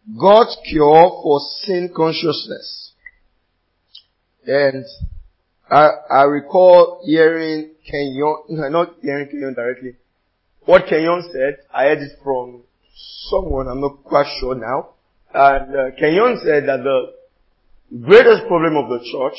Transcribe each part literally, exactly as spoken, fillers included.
God's cure for sin consciousness. And I, I recall hearing Kenyon, not hearing Kenyon directly. What Kenyon said, I heard it from someone, I'm not quite sure now. And uh, Kenyon said that the greatest problem of the church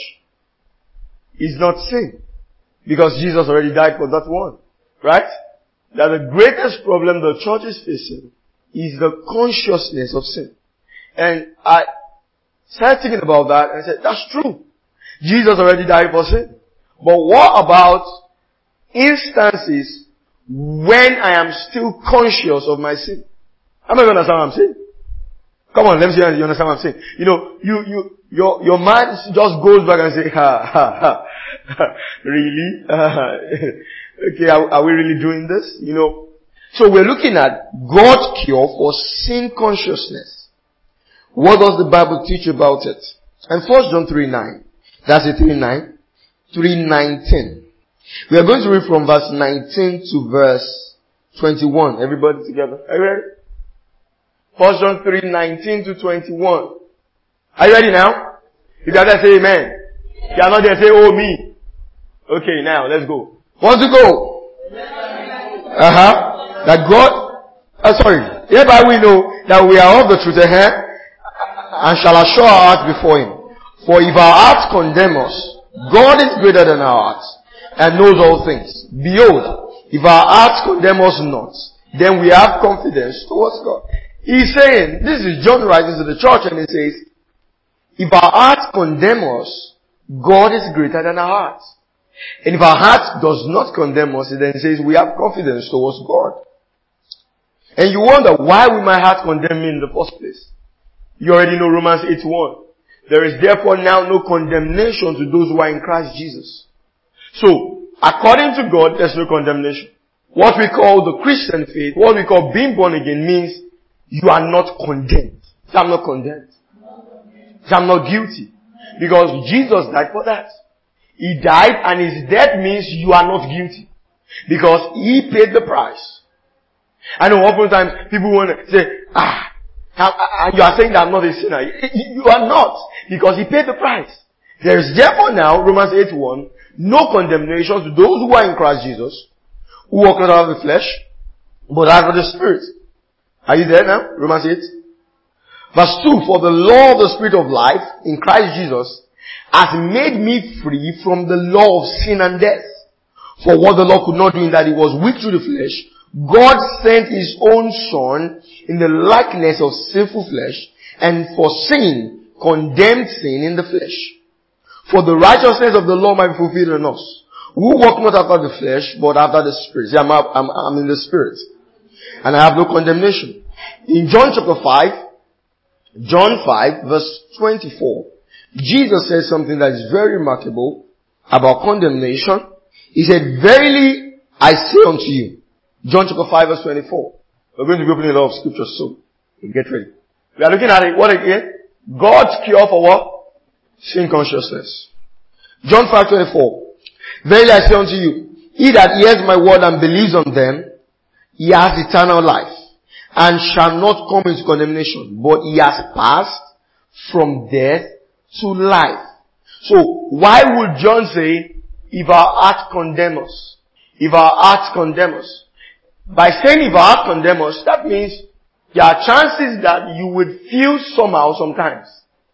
is not sin. Because Jesus already died for that one. Right? That the greatest problem the church is facing is the consciousness of sin. And I started thinking about that and I said, that's true. Jesus already died for sin. But what about instances when I am still conscious of my sin? Am I going to understand what I'm saying? Come on, let me see if you understand what I'm saying. You know, you, you, your, your mind just goes back and say, ha, ha, ha, really? Uh, okay, are, are we really doing this? You know, so we're looking at God's cure for sin consciousness. What does the Bible teach about it? And First John three nine. That's it, three nine. three nineteen. We are going to read from verse nineteen to verse twenty-one. Everybody together. Are you ready? First John three nineteen to twenty-one. Are you ready now? If you are there, say amen. If you are not there, say oh me. Okay, now let's go. Want to go? Uh-huh. That God, uh, sorry. Hereby we know that we are of the truth, uh-huh, and shall assure our hearts before Him. For if our hearts condemn us, God is greater than our hearts, and knows all things. Behold, if our hearts condemn us not, then we have confidence towards God. He's saying, this is John writing to the church, and he says, if our hearts condemn us, God is greater than our hearts. And if our heart does not condemn us, it then says we have confidence towards God. And you wonder why will my heart condemn me in the first place? You already know Romans eight one. There is therefore now no condemnation to those who are in Christ Jesus. So, according to God, there's no condemnation. What we call the Christian faith, what we call being born again, means you are not condemned. So I'm not condemned. So I'm not guilty. Because Jesus died for that. He died and His death means you are not guilty. Because He paid the price. I know oftentimes people want to say, ah, and you are saying that I'm not a sinner. You are not. Because He paid the price. There is therefore now, Romans eight one, no condemnation to those who are in Christ Jesus, who walk not out of the flesh, but out of the Spirit. Are you there now? Romans eight. Verse two, for the law of the Spirit of life in Christ Jesus has made me free from the law of sin and death. For what the law could not do in that it was weak through the flesh, God sent His own Son in the likeness of sinful flesh, and for sin, condemned sin in the flesh. For the righteousness of the law might be fulfilled in us, who walk not after the flesh, but after the Spirit. See, I'm, I'm, I'm in the Spirit. And I have no condemnation. In John chapter five, John five verse twenty-four, Jesus says something that is very remarkable about condemnation. He said, verily I say unto you, John chapter five verse twenty-four. We're going to be opening a lot of scriptures soon. Get ready. We are looking at it, what again? God's cure for what? Sin consciousness. John five twenty-four. Verily I say unto you, he that hears my word and believes on them, he has eternal life, and shall not come into condemnation, but he has passed from death to life. So, why would John say, if our heart condemn us? If our hearts condemn us? By saying if our heart condemn us, that means there are chances that you would feel somehow sometimes.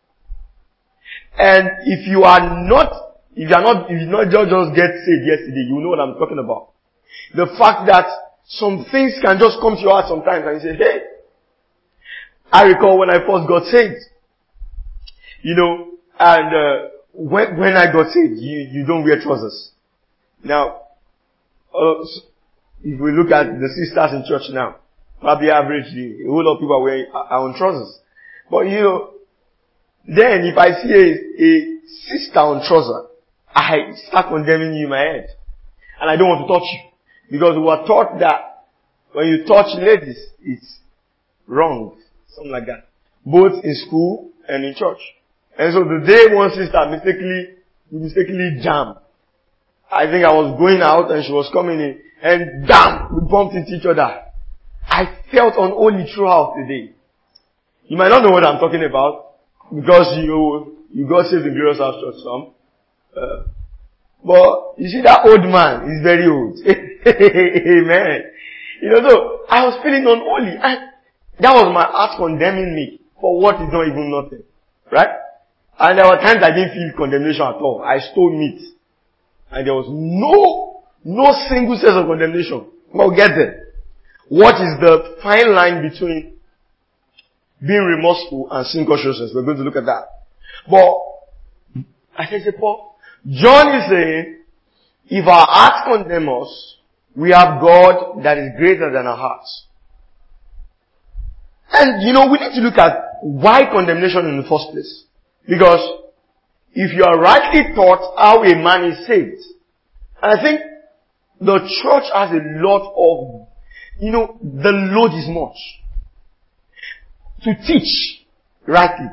And if you are not, if you are not, if you not just, just get saved yesterday, you know what I'm talking about. The fact that some things can just come to your heart sometimes and you say, hey, I recall when I first got saved. You know, and uh, when when I got saved, you, you don't wear trousers. Now, uh, if we look at the sisters in church now, probably averagely, a whole lot of people are wearing are on trousers. But you know, then if I see a, a sister on trouser, I start condemning you in my head. And I don't want to touch you. Because we were taught that when you touch ladies, it's wrong. Something like that. Both in school and in church. And so the day one sister mistakenly, mistakenly jammed. I think I was going out and she was coming in. And damn, we bumped into each other. I felt unholy throughout the day. You might not know what I'm talking about because you you got saved in Glorious House Church some. Uh, but you see that old man is very old. Amen. You know, so I was feeling unholy. And that was my heart condemning me for what is not even nothing. Right? And there were times I didn't feel condemnation at all. I stole meat. And there was no, no single sense of condemnation. Well, get there. What is the fine line between being remorseful and sin consciousness? We're going to look at that. But, I said, Paul, John is saying, if our hearts condemn us, we have God that is greater than our hearts. And, you know, we need to look at why condemnation in the first place. Because if you are rightly taught how a man is saved, and I think the church has a lot of, you know, the load is much. To teach rightly.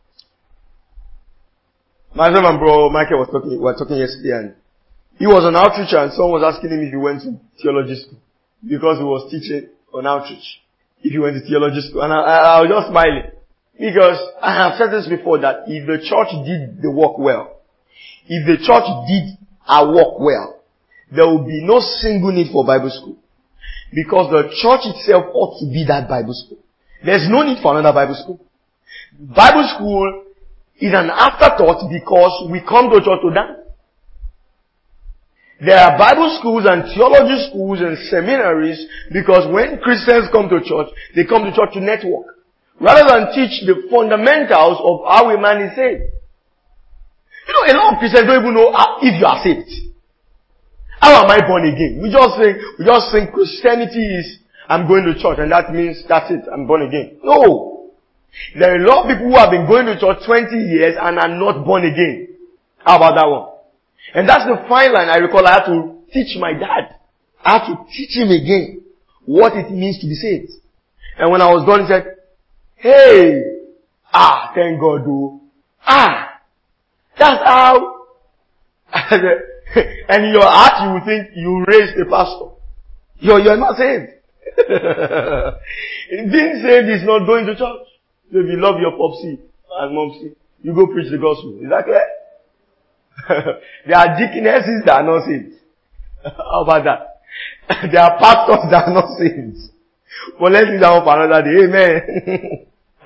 Myself and bro Michael was talking, we were talking yesterday, and he was an outreacher, and someone was asking him if he went to theology school. Because he was teaching on outreach. If he went to theology school. And I, I, I was just smiling. Because I have said this before, that if the church did the work well, if the church did our work well, there will be no single need for Bible school. Because the church itself ought to be that Bible school. There's no need for another Bible school. Bible school is an afterthought because we come to church to dance. There are Bible schools and theology schools and seminaries because when Christians come to church, they come to church to network. Rather than teach the fundamentals of how a man is saved. You know, a lot of Christians don't even know if you are saved. How am I born again? We just think, we just think Christianity is, I'm going to church and that means that's it, I'm born again. No! There are a lot of people who have been going to church twenty years and are not born again. How about that one? And that's the fine line. I recall I had to teach my dad. I had to teach him again what it means to be saved. And when I was done, he said, hey, ah, thank God, oh. Ah, that's how. And in your heart, you will think you raised a pastor. You're, you're not saved. Being saved is not going to church. So if you love your popsy and momsy, you go preach the gospel. Is that clear? There are deaconesses that are not saved. How about that? There are pastors that are not saved. But let's leave that one for another day. Amen.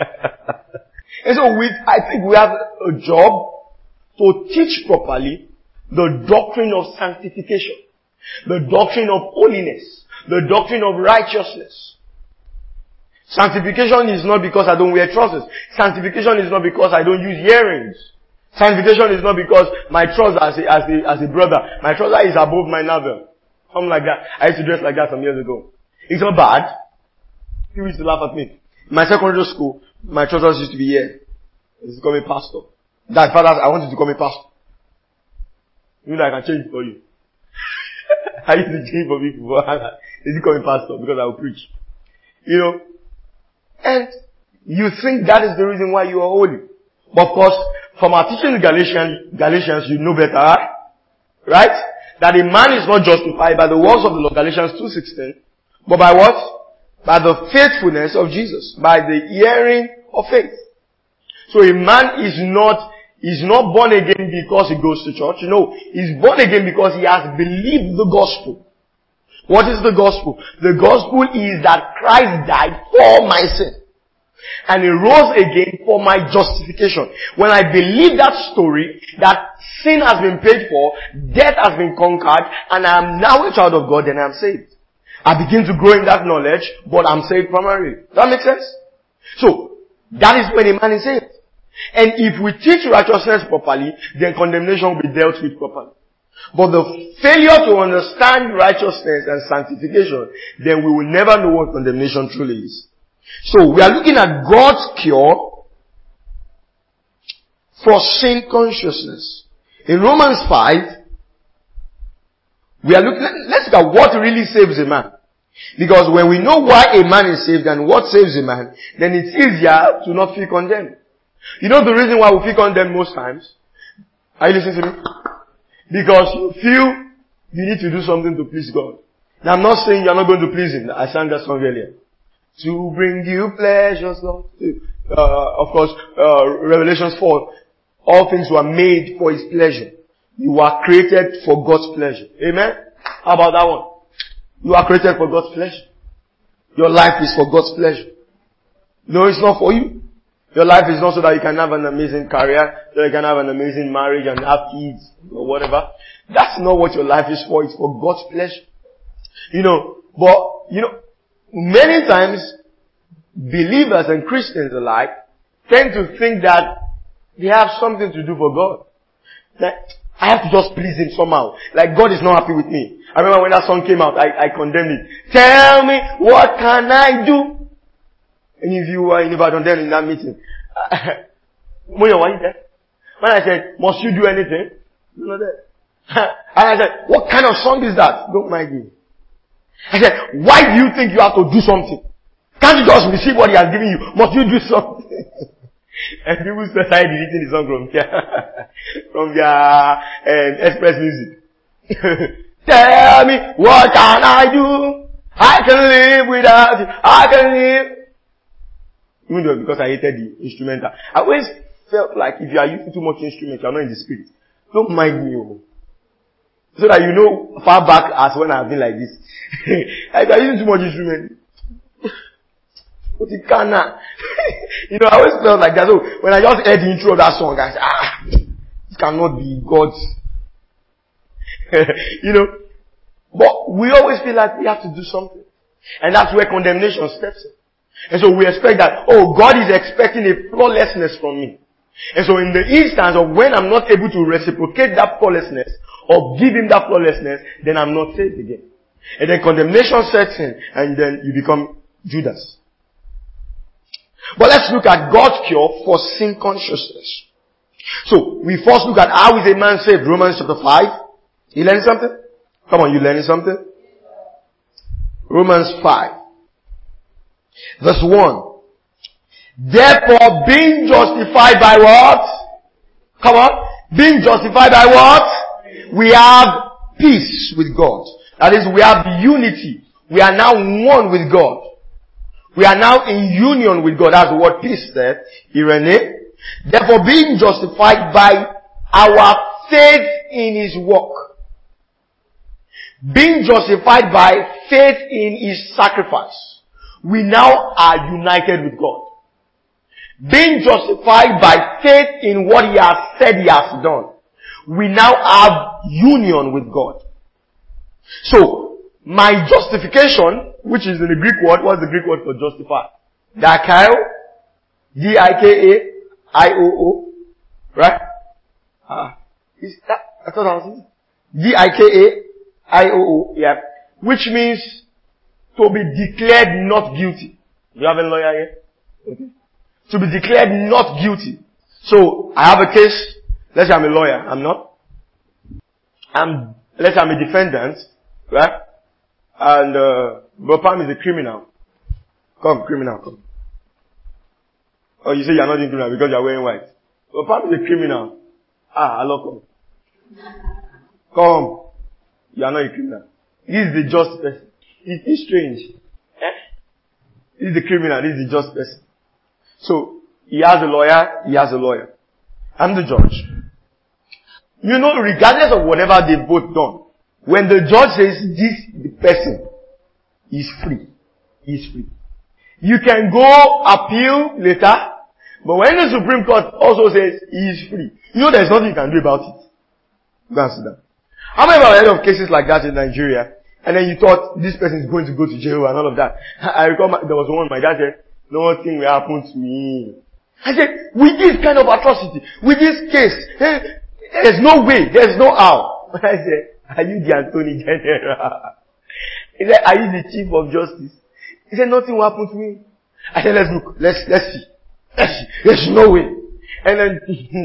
And so we, I think we have a job to teach properly the doctrine of sanctification, the doctrine of holiness, the doctrine of righteousness. Sanctification is not because I don't wear trousers. Sanctification is not because I don't use earrings. Sanctification is not because my trouser as a, as a, as a brother, my trouser is above my navel. Something like that. I used to dress like that some years ago. It's not bad. People used to laugh at me. In my secondary school, my trousers used to be here. They used to call me pastor. Dad, father, I want you to call me pastor. You know I can change it for you. I used to change for people. They used to call me pastor because I will preach. You know. And you think that is the reason why you are holy. But of course, from our teaching in Galatians, Galatians, you know better, right? That a man is not justified by the works of the law, Galatians two sixteen, but by what? By the faithfulness of Jesus, by the hearing of faith. So a man is not, is not born again because he goes to church. No, he's born again because he has believed the gospel. What is the gospel? The gospel is that Christ died for my sin. And he rose again for my justification. When I believe that story, that sin has been paid for, death has been conquered, and I am now a child of God, then I am saved. I begin to grow in that knowledge, but I'm saved primarily. Does that make sense? So, that is when a man is saved. And if we teach righteousness properly, then condemnation will be dealt with properly. But the failure to understand righteousness and sanctification, then we will never know what condemnation truly is. So, we are looking at God's cure for sin consciousness. In Romans five, we are looking at, let's look at what really saves a man. Because when we know why a man is saved and what saves a man, then it's easier to not feel condemned. You know the reason why we feel condemned most times? Are you listening to me? Because you feel you need to do something to please God. Now I'm not saying you're not going to please Him. I sang that song earlier. To bring you pleasures, Lord. uh, of course, uh, Revelations four, all things were made for His pleasure. You were created for God's pleasure. Amen? How about that one? You are created for God's pleasure. Your life is for God's pleasure. No, it's not for you. Your life is not so that you can have an amazing career, so you can have an amazing marriage and have kids or whatever. That's not what your life is for. It's for God's pleasure. You know, but, you know, many times, believers and Christians alike tend to think that they have something to do for God. That I have to just please Him somehow. Like God is not happy with me. I remember when that song came out, I, I condemned it. Tell me, what can I do? Any of you were in Ibadan then in that meeting. Moyo, why are you there? When I said, must you do anything? You're not there. And I said, what kind of song is that? Don't mind me. I said, why do you think you have to do something? Can't you just receive what He has given you? Must you do something? And people started deleting the song from their, from their um, express music. Tell me, what can I do? I can live without you. I can live. Even though because I hated the instrumental. I always felt like if you are using too much instrument, you are not in the spirit. Don't mind me. Oh. So that you know far back as when I have been like this. If you are using too much instrument, what you can now? You know, I always felt like that. So when I just heard the intro of that song, I said, ah, it cannot be God's. You know, but we always feel like we have to do something. And that's where condemnation steps in. And so we expect that, oh, God is expecting a flawlessness from me. And so in the instance of when I'm not able to reciprocate that flawlessness or give Him that flawlessness, then I'm not saved again. And then condemnation sets in and then you become Judas. But let's look at God's cure for sin consciousness. So we first look at how is a man saved. Romans chapter five. You learning something? Come on, you learning something? Romans five. Verse one. Therefore, being justified by what? Come on. Being justified by what? We have peace with God. That is, we have unity. We are now one with God. We are now in union with God. That's the word peace there. Irene. Therefore, being justified by our faith in His work. Being justified by faith in His sacrifice. We now are united with God. Being justified by faith in what He has said He has done. We now have union with God. So, my justification, which is in the Greek word, what's the Greek word for justify? Dikaio. D I K A I O O. Right? Ah. Is that, I thought I was D I K A I O O. Yeah. Which means to be declared not guilty. Do you have a lawyer here? Okay. To be declared not guilty. So, I have a case. Let's say I'm a lawyer. I'm not. I'm, let's say I'm a defendant. Right? And, uh, Bopam is a criminal. Come, criminal, come. Oh, you say you're not doing criminal because you're wearing white. Bopam is a criminal. Ah, Allah, come. Come. You are not a criminal. This is the just person. It's strange. Eh? This is the criminal. This is the just person. So, he has a lawyer. He has a lawyer. I'm the judge. You know, regardless of whatever they've both done, when the judge says this, the person is free. He's free. You can go appeal later, but when the Supreme Court also says he is free, you know there's nothing you can do about it. Go and sit down. How many of you have heard of cases like that in Nigeria? And then you thought this person is going to go to jail and all of that. I recall my, there was one, my dad said, nothing will happen to me. I said, with this kind of atrocity, with this case, eh, there's no way, there's no how. I said, are you the Attorney General? He said, are you the Chief of Justice? He said, nothing will happen to me. I said, let's look, let's, let's see. Let's see. There's no way. And then,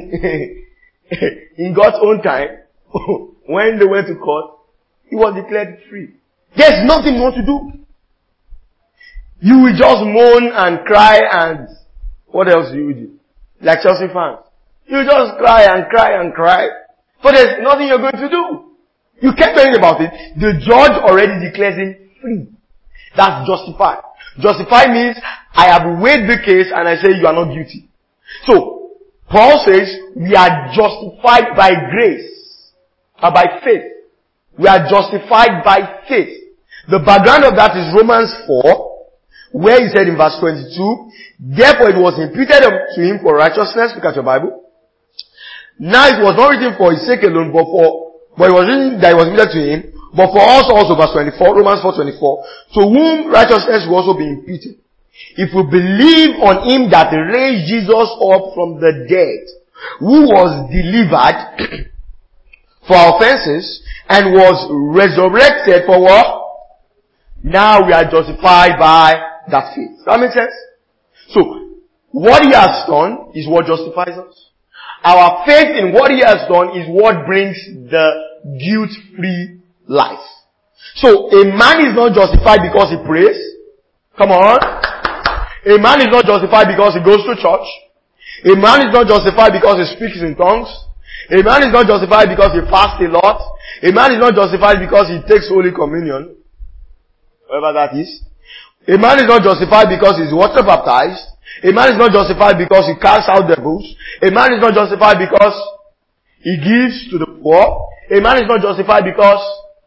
in God's own time, when they went to court, he was declared free. There's nothing you want to do. You will just moan and cry and what else do you do? Like Chelsea fans. You just cry and cry and cry. But there's nothing you're going to do. You can't do anything about it. The judge already declares him free. That's justified. Justify means I have weighed the case and I say you are not guilty. So, Paul says we are justified by grace, or by faith. We are justified by faith. The background of that is Romans four, where he said in verse twenty-two, therefore it was imputed to him for righteousness. Look at your Bible. Now it was not written for his sake alone, but for, but it was written that it was imputed to him, but for us also, verse twenty-four, Romans four twenty-four, to whom righteousness will also be imputed. If we believe on him that raised Jesus up from the dead, who was delivered for our offenses, and was resurrected for what? Now we are justified by that faith. Does that make sense? So, what he has done is what justifies us. Our faith in what he has done is what brings the guilt-free life. So, a man is not justified because he prays. Come on. A man is not justified because he goes to church. A man is not justified because he speaks in tongues. A man is not justified because he fasts a lot. A man is not justified because he takes Holy Communion. Whatever that is. A man is not justified because he's water baptized. A man is not justified because he casts out devils. A man is not justified because he gives to the poor. A man is not justified because,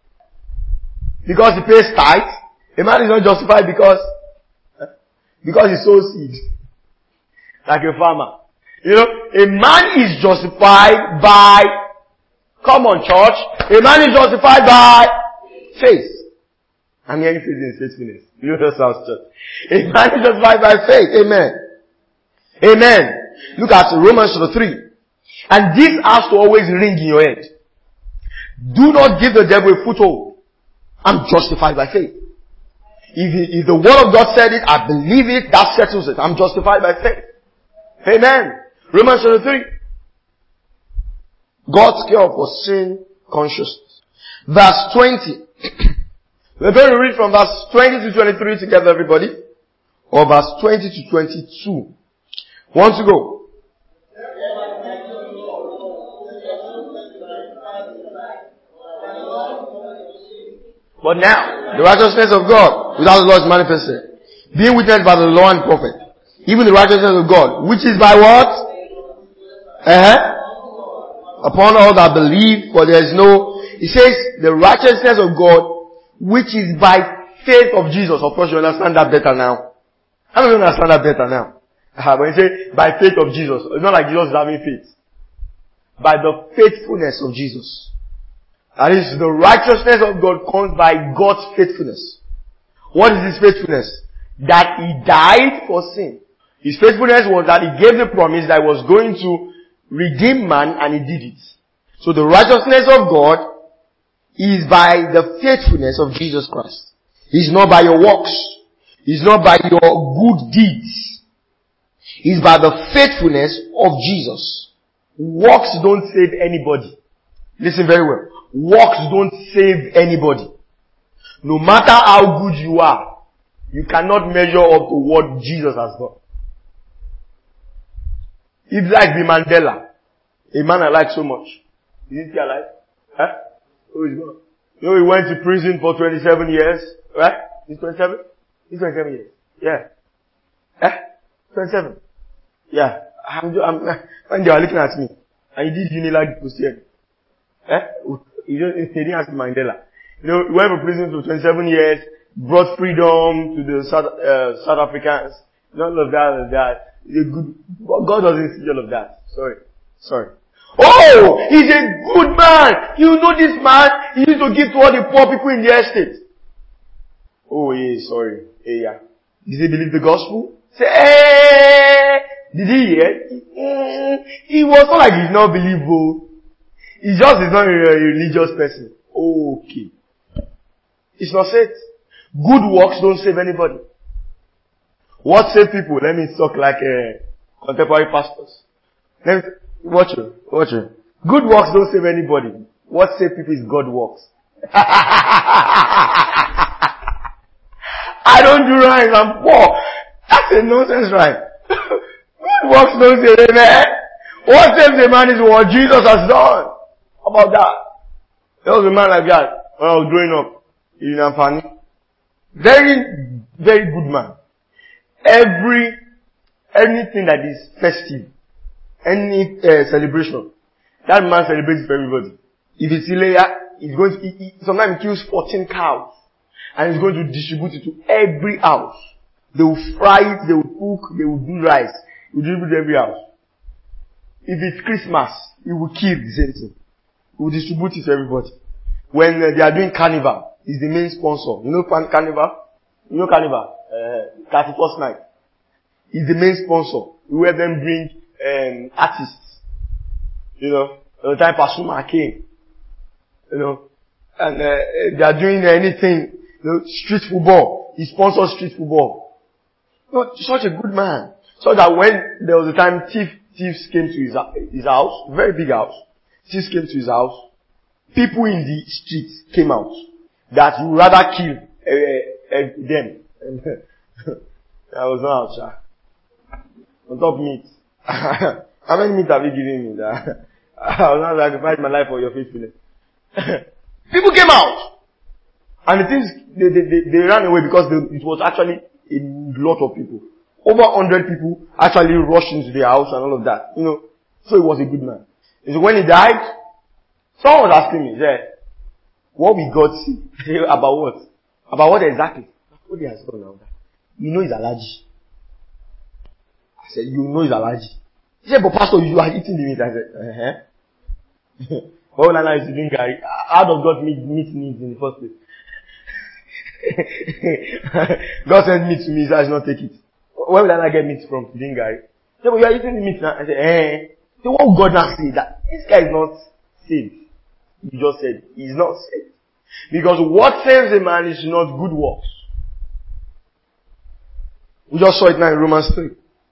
because he pays tithe. A man is not justified because, because he sows seed. Like a farmer. You know, a man is justified by, come on church, a man is justified by faith. I'm hearing faith in faithfulness. You know sounds church. A man is justified by faith. Amen. Amen. Look at Romans chapter three. And this has to always ring in your head. Do not give the devil a foothold. I'm justified by faith. If, if the word of God said it, I believe it, that settles it. I'm justified by faith. Amen. Romans chapter three. God's cure for sin consciousness. Verse twenty. We're going to read from verse twenty to twenty-three together, everybody. Or verse twenty to twenty-two. Want to go? But now, the righteousness of God without the law is manifested, being witnessed by the law and prophet, even the righteousness of God, which is by what? Uh-huh. Upon all that believe, for there is no, it says, the righteousness of God, which is by faith of Jesus. Of course, you understand that better now. How do you understand that better now? Uh, when you say, by faith of Jesus, it's not like Jesus is having faith. By the faithfulness of Jesus. That is, the righteousness of God comes by God's faithfulness. What is His faithfulness? That He died for sin. His faithfulness was that He gave the promise that He was going to redeem man, and He did it. So the righteousness of God is by the faithfulness of Jesus Christ. It's not by your works. It's not by your good deeds. It's by the faithfulness of Jesus. Works don't save anybody. Listen very well. Works don't save anybody. No matter how good you are, you cannot measure up to what Jesus has done. It's like the Mandela. A man I like so much. Is he alive? Huh? Oh, he's gone. You know, he went to prison for twenty-seven years. Right? He's twenty-seven? He's twenty-seven years. Yeah. Eh? twenty-seven. Yeah. I'm, I'm, when they were looking at me, and he did Unilag Christian. Eh? He didn't ask Mandela. You know, he went to prison for twenty-seven years, brought freedom to the South, uh, South Africans. None of that and that. Good, God doesn't see all of that. Sorry. Sorry. Oh! He's a good man! You know this man? He used to give to all the poor people in the estate. Oh, yeah, sorry. Yeah, yeah. Did he believe the gospel? Say, hey! Did he hear? Mm, he was not like he's not believable. He just is not a religious person. Okay. It's not said. Good works don't save anybody. What save people? Let me talk like uh, contemporary pastors. Let me, watch it. Watch it. Good works don't save anybody. What save people is God works. I don't do rhymes. I'm poor. That's a nonsense rhyme. Good works don't save a man. What saves a man is what Jesus has done. How about that? There was a man like that when I was growing up in Amfani. Very, very good man. Every, anything that is festive, any uh, celebration, that man celebrates for everybody. If it's Ileya, he's going to, he, he, sometimes he kills fourteen cows, and he's going to distribute it to every house. They will fry it, they will cook, they will do rice. He will distribute it to every house. If it's Christmas, he will kill the same thing. He will distribute it to everybody. When uh, they are doing carnival, he's the main sponsor. You know carnival? You know carnival? Uh, thirty-first night. He's the main sponsor. He will then bring um, artists. You know, the time Pasuma came. You know, and uh, they are doing anything. You know, street football. He sponsors street football. You know, such a good man. So that when there was a time thief, thieves came to his, his house, very big house. Thieves came to his house. People in the streets came out. That you rather kill uh, uh, them. I was not out, sir. On top meat. How many meat have you given me? That I was not sacrifice my life for your faithfulness. People came out. And the things, they, they, they, they ran away because they, it was actually a lot of people. Over a hundred people actually rushed into the house and all of that. You know, so he was a good man. So when he died, someone was asking me, said, what we got see? About what? About what exactly? What he has done now? You know he's allergic. I said, you know he's allergic. He said, but pastor, you are eating the meat. I said, uh-huh. Why would I used to drink Gary? How does God make meat needs in the first place? God sent meat to me, so I should not take it. Where will I get meat from? Drink Gary. He said, but you are eating the meat now. I said, eh. So what would God now say? That this guy is not saved. You just said, he's not saved. Because what saves a man is not good works. We just saw it now in Romans three.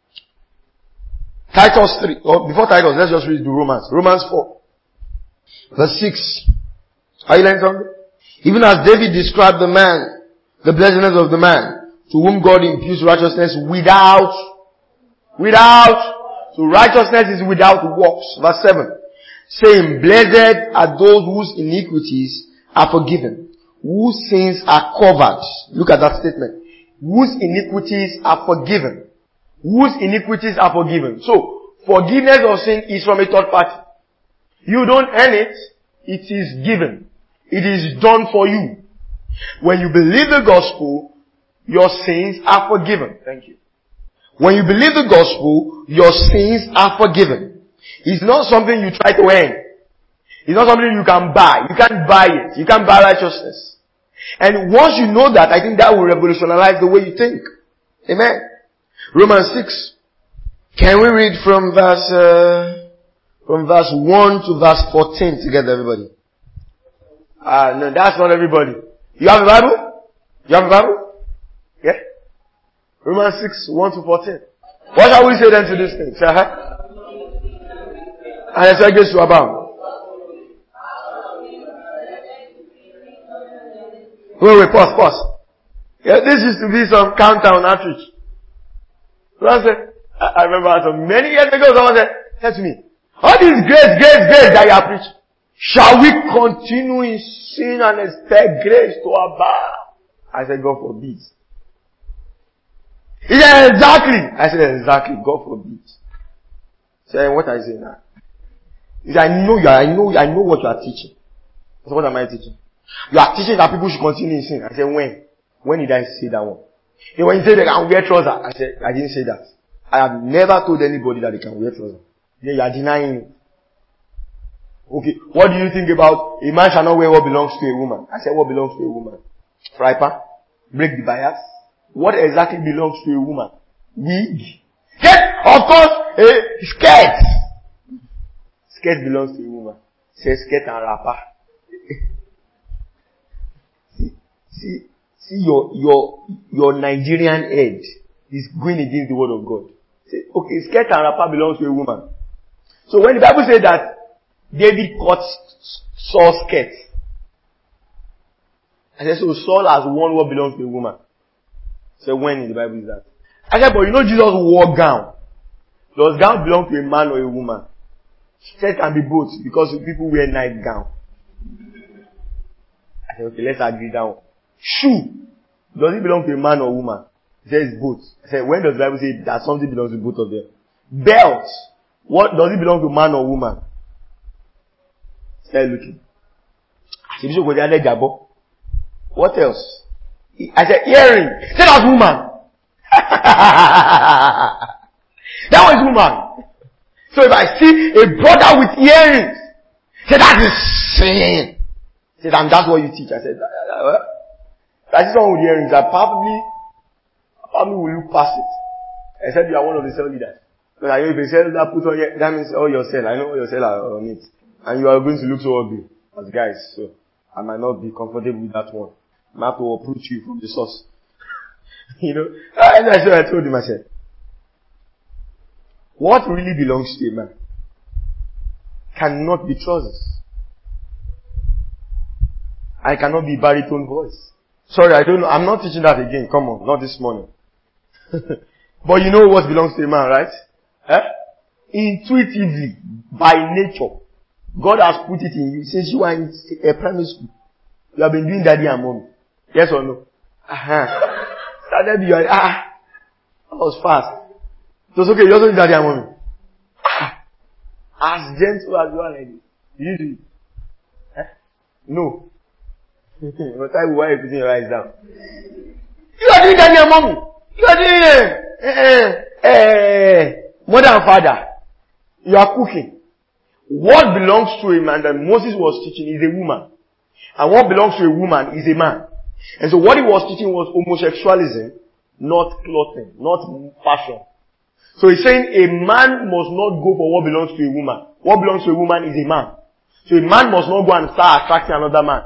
Titus three. Or before Titus, let's just read the Romans. Romans four. Verse six. Are you learning something? Even as David described the man, the blessedness of the man, to whom God imputes righteousness without, without, so righteousness is without works. Verse seven. Saying, blessed are those whose iniquities are forgiven, whose sins are covered. Look at that statement. Whose iniquities are forgiven. Whose iniquities are forgiven. So, forgiveness of sin is from a third party. You don't earn it. It is given. It is done for you. When you believe the gospel, your sins are forgiven. Thank you. When you believe the gospel, your sins are forgiven. It's not something you try to earn. It's not something you can buy. You can't buy it. You can't buy righteousness. And once you know that, I think that will revolutionize the way you think. Amen. Romans six. Can we read from verse, uh, from verse one to verse fourteen together, everybody? Ah, uh, no, that's not everybody. You have a Bible? You have a Bible? Yeah? Romans six, one to fourteen. What shall we say then to this thing? Say, huh? And it's against to abound. Wait, wait, pause, pause. Yeah, this used to be some countdown outreach. Someone said, I, I remember some many years ago, someone said, said to me, all these grace, grace, grace that you are preaching, shall we continue in sin and expect grace to abound? I said, God forbid. He said, exactly. I said, exactly, God forbid. He said, what are you saying now? He said, I know you are, I know, I know what you are teaching. I said, what am I teaching? You are teaching that people should continue in sin. I said, when? When did I say that one? And when you say they can wear trousers, I said, I didn't say that. I have never told anybody that they can wear trousers. Then you are denying it. Okay, what do you think about a man shall not wear what belongs to a woman? I said, what belongs to a woman? Fry pan? Break the bias? What exactly belongs to a woman? Wig? Yes, of course, a skirt. Skirt belongs to a woman. Say skirt and wrapper. see, see, see your, your, your Nigerian head is going against the word of God. Say, okay, skirt and wrapper belongs to a woman. So when the Bible says that David cut Saul's skirt, I said, so Saul has worn what belongs to a woman. So when in the Bible is that? I said, but you know Jesus wore gown. Does gown belong to a man or a woman? Skirt can be both because people wear night gown. I said, okay, let's agree that one. Shoe, does it belong to a man or a woman? He says both. I said, when does the Bible say that something belongs to both of them? Belt. What does it belong to man or woman? Start looking. What else? I said earring. Say that's woman. That was woman. So if I see a brother with earrings, say that is sin. He said, and that's what you teach. I said, what? I see someone with earrings. I probably, probably will look past it. I said, you are one of the cell leaders. But I know if you sell that, put on your, that means all your cell. I know all your cell are on it. And you are going to look so ugly as guys. So I might not be comfortable with that one. I have to approach you from the source. You know, and I said, I told him, I said, what really belongs to a man cannot be trousers. I cannot be baritone voice. Sorry, I don't know. I'm not teaching that again. Come on, not this morning. But you know what belongs to a man, right? Eh? Intuitively, by nature, God has put it in you since you are in a primary school. You have been doing daddy and mommy. Yes or no? Uh-huh. Started you are, ah, that was fast. It was okay, you also do daddy and mommy. Ah, as gentle as you are like this. Did you do it? Eh? No. But I will why you putting your eyes down. You are doing daddy and mommy. You are doing it. Eh, eh, eh, mother and father. You are cooking. What belongs to a man that Moses was teaching is a woman. And what belongs to a woman is a man. And so what he was teaching was homosexualism, not clothing, not fashion. So he's saying a man must not go for what belongs to a woman. What belongs to a woman is a man. So a man must not go and start attracting another man.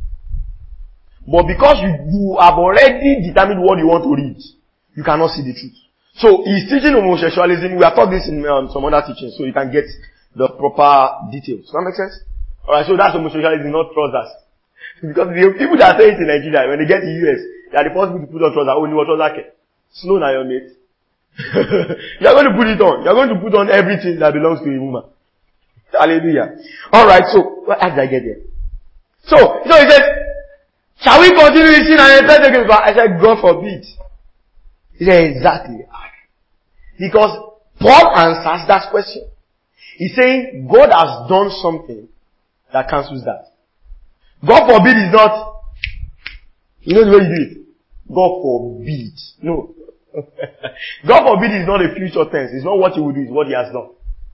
But because you, you have already determined what you want to read, you cannot see the truth. So he's teaching homosexualism. We have taught this in um, some other teachings, so you can get the proper details. Does that make sense? Alright, so that's homosexualism, not trousers. Because the people that say it in Nigeria, when they get to the U S, they are the first people to put on trousers. Oh, you want trousers? Slow now, your mate. You are going to put it on. You are going to put on everything that belongs to a woman. Hallelujah. Alright, so, how did I get there? So, so he said, shall we continue in sin and enter against God? I said, God forbid. He said, exactly. Because Paul answers that question. He's saying, God has done something that cancels that. God forbid is not, you know the way you do it? God forbid. No. God forbid is not a future tense. It's not what he will do, it's what he has done.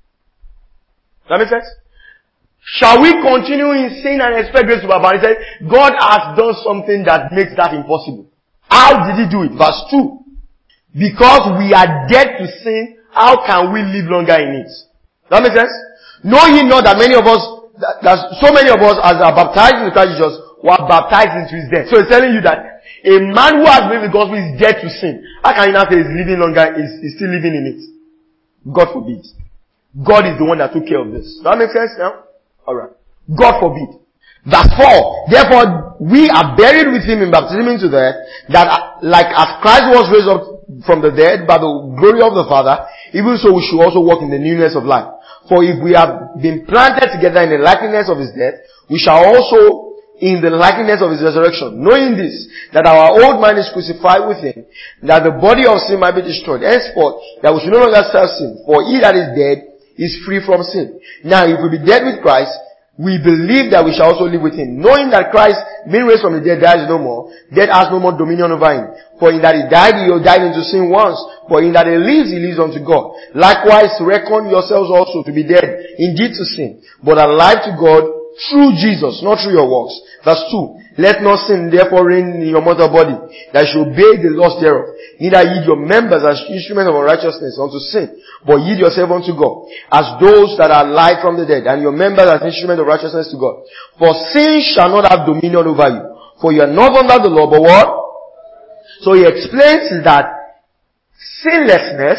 Does that make sense? Shall we continue in sin and expect grace to abound? He said, God has done something that makes that impossible. How did he do it? Verse two. Because we are dead to sin, how can we live longer in it? Does that make sense? Know ye not that many of us, that, that so many of us as are baptized into Christ Jesus were baptized into his death. So it's telling you that a man who has believed the gospel is dead to sin. How can you now say he's living longer, is is still living in it? God forbid. God is the one that took care of this. Does that make sense now? Alright. God forbid. Verse four. Therefore, we are buried with him in baptism into death, that like as Christ was raised up from the dead by the glory of the Father, even so we should also walk in the newness of life. For if we have been planted together in the likeness of his death, we shall also in the likeness of his resurrection. Knowing this, that our old man is crucified with him, that the body of sin might be destroyed. Henceforth, that we should no longer serve sin. For he that is dead is free from sin. Now, if we be dead with Christ, we believe that we shall also live with him. Knowing that Christ, being raised from the dead, dies no more. Death has no more dominion over him. For in that he died, he died into sin once. But in that he lives, he lives unto God. Likewise, reckon yourselves also to be dead indeed to sin, but alive to God through Jesus, not through your works. Verse two. Let not sin therefore reign in your mortal body, that you obey the lust thereof. Neither yield your members as instruments of unrighteousness unto sin, but yield yourself unto God, as those that are alive from the dead, and your members as instruments of righteousness to God. For sin shall not have dominion over you, for you are not under the law, but what? So he explains that sinlessness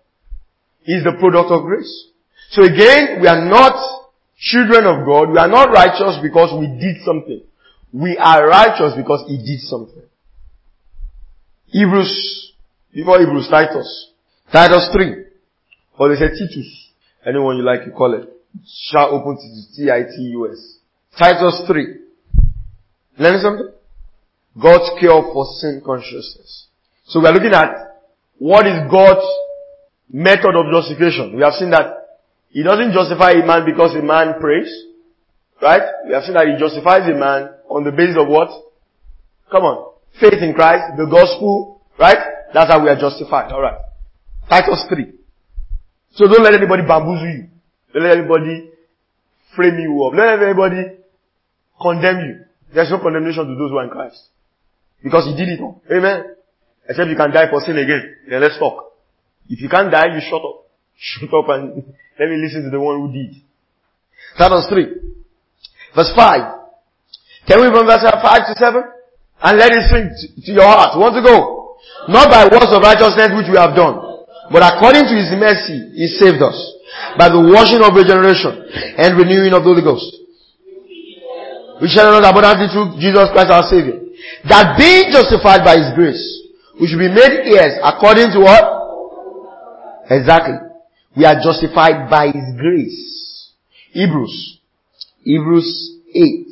is the product of grace. So again, we are not children of God, we are not righteous because we did something. We are righteous because he did something. Hebrews, before Hebrews, Titus. Titus three. Or they say Titus. Anyone you like, you call it. Shall open to T I T U S. Titus three. Learn something? God's cure for sin consciousness. So we are looking at what is God's method of justification. We have seen that He doesn't justify a man because a man prays. Right? We have seen that He justifies a man on the basis of what? Come on. Faith in Christ, the gospel, right? That's how we are justified. Alright. Titus three. So don't let anybody bamboozle you. Don't let anybody frame you up. Don't let anybody condemn you. There's no condemnation to those who are in Christ. Because He did it all. Amen. Except you can die for sin again. Then let's talk. If you can't die, you shut up. Shut up and let me listen to the one who did. Titus three. Verse five. Can we read verse five to seven? And let it sink to your heart. Want to go? Not by works of righteousness which we have done, but according to His mercy, He saved us by the washing of regeneration and renewing of the Holy Ghost. We shall know abundantly through Jesus Christ our Savior, that being justified by His grace, we should be made heirs according to what? Exactly. We are justified by His grace. Hebrews. Hebrews eight.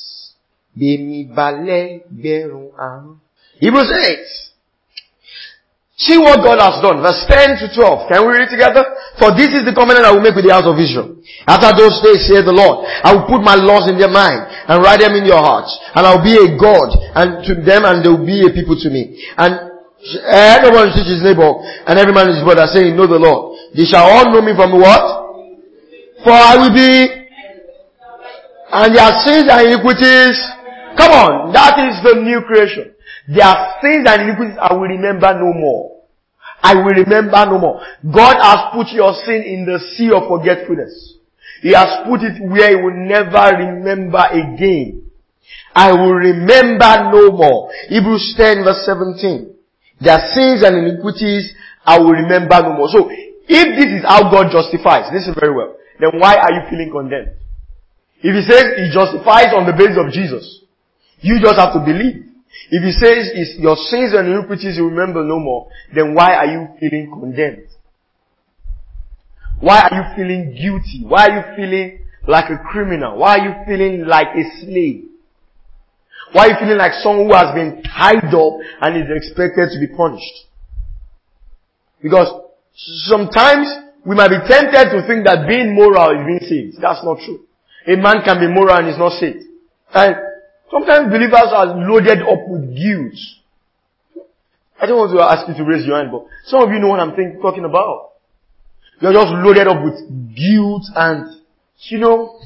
Hebrews eight. See what God has done. Verse ten to twelve. Can we read together? For this is the covenant I will make with the house of Israel. After those days, saith the Lord, I will put my laws in their mind and write them in your hearts. And I will be a God and to them, and they will be a people to me. And everyone teach his neighbor, and every man his brother, saying, know the Lord. They shall all know me from what? For I will be, and their sins and iniquities. Come on, that is the new creation. Their sins and iniquities I will remember no more. I will remember no more. God has put your sin in the sea of forgetfulness. He has put it where He will never remember again. I will remember no more. Hebrews ten verse seventeen. Their sins and iniquities I will remember no more. So, if this is how God justifies, listen very well, then why are you feeling condemned? If He says He justifies on the basis of Jesus, you just have to believe. If He says it's your sins and iniquities you remember no more, then why are you feeling condemned? Why are you feeling guilty? Why are you feeling like a criminal? Why are you feeling like a slave? Why are you feeling like someone who has been tied up and is expected to be punished? Because sometimes we might be tempted to think that being moral is being saved. That's not true. A man can be moral and is not saved. And sometimes believers are loaded up with guilt. I don't want to ask you to raise your hand, but some of you know what I'm think, talking about. You're just loaded up with guilt and, you know,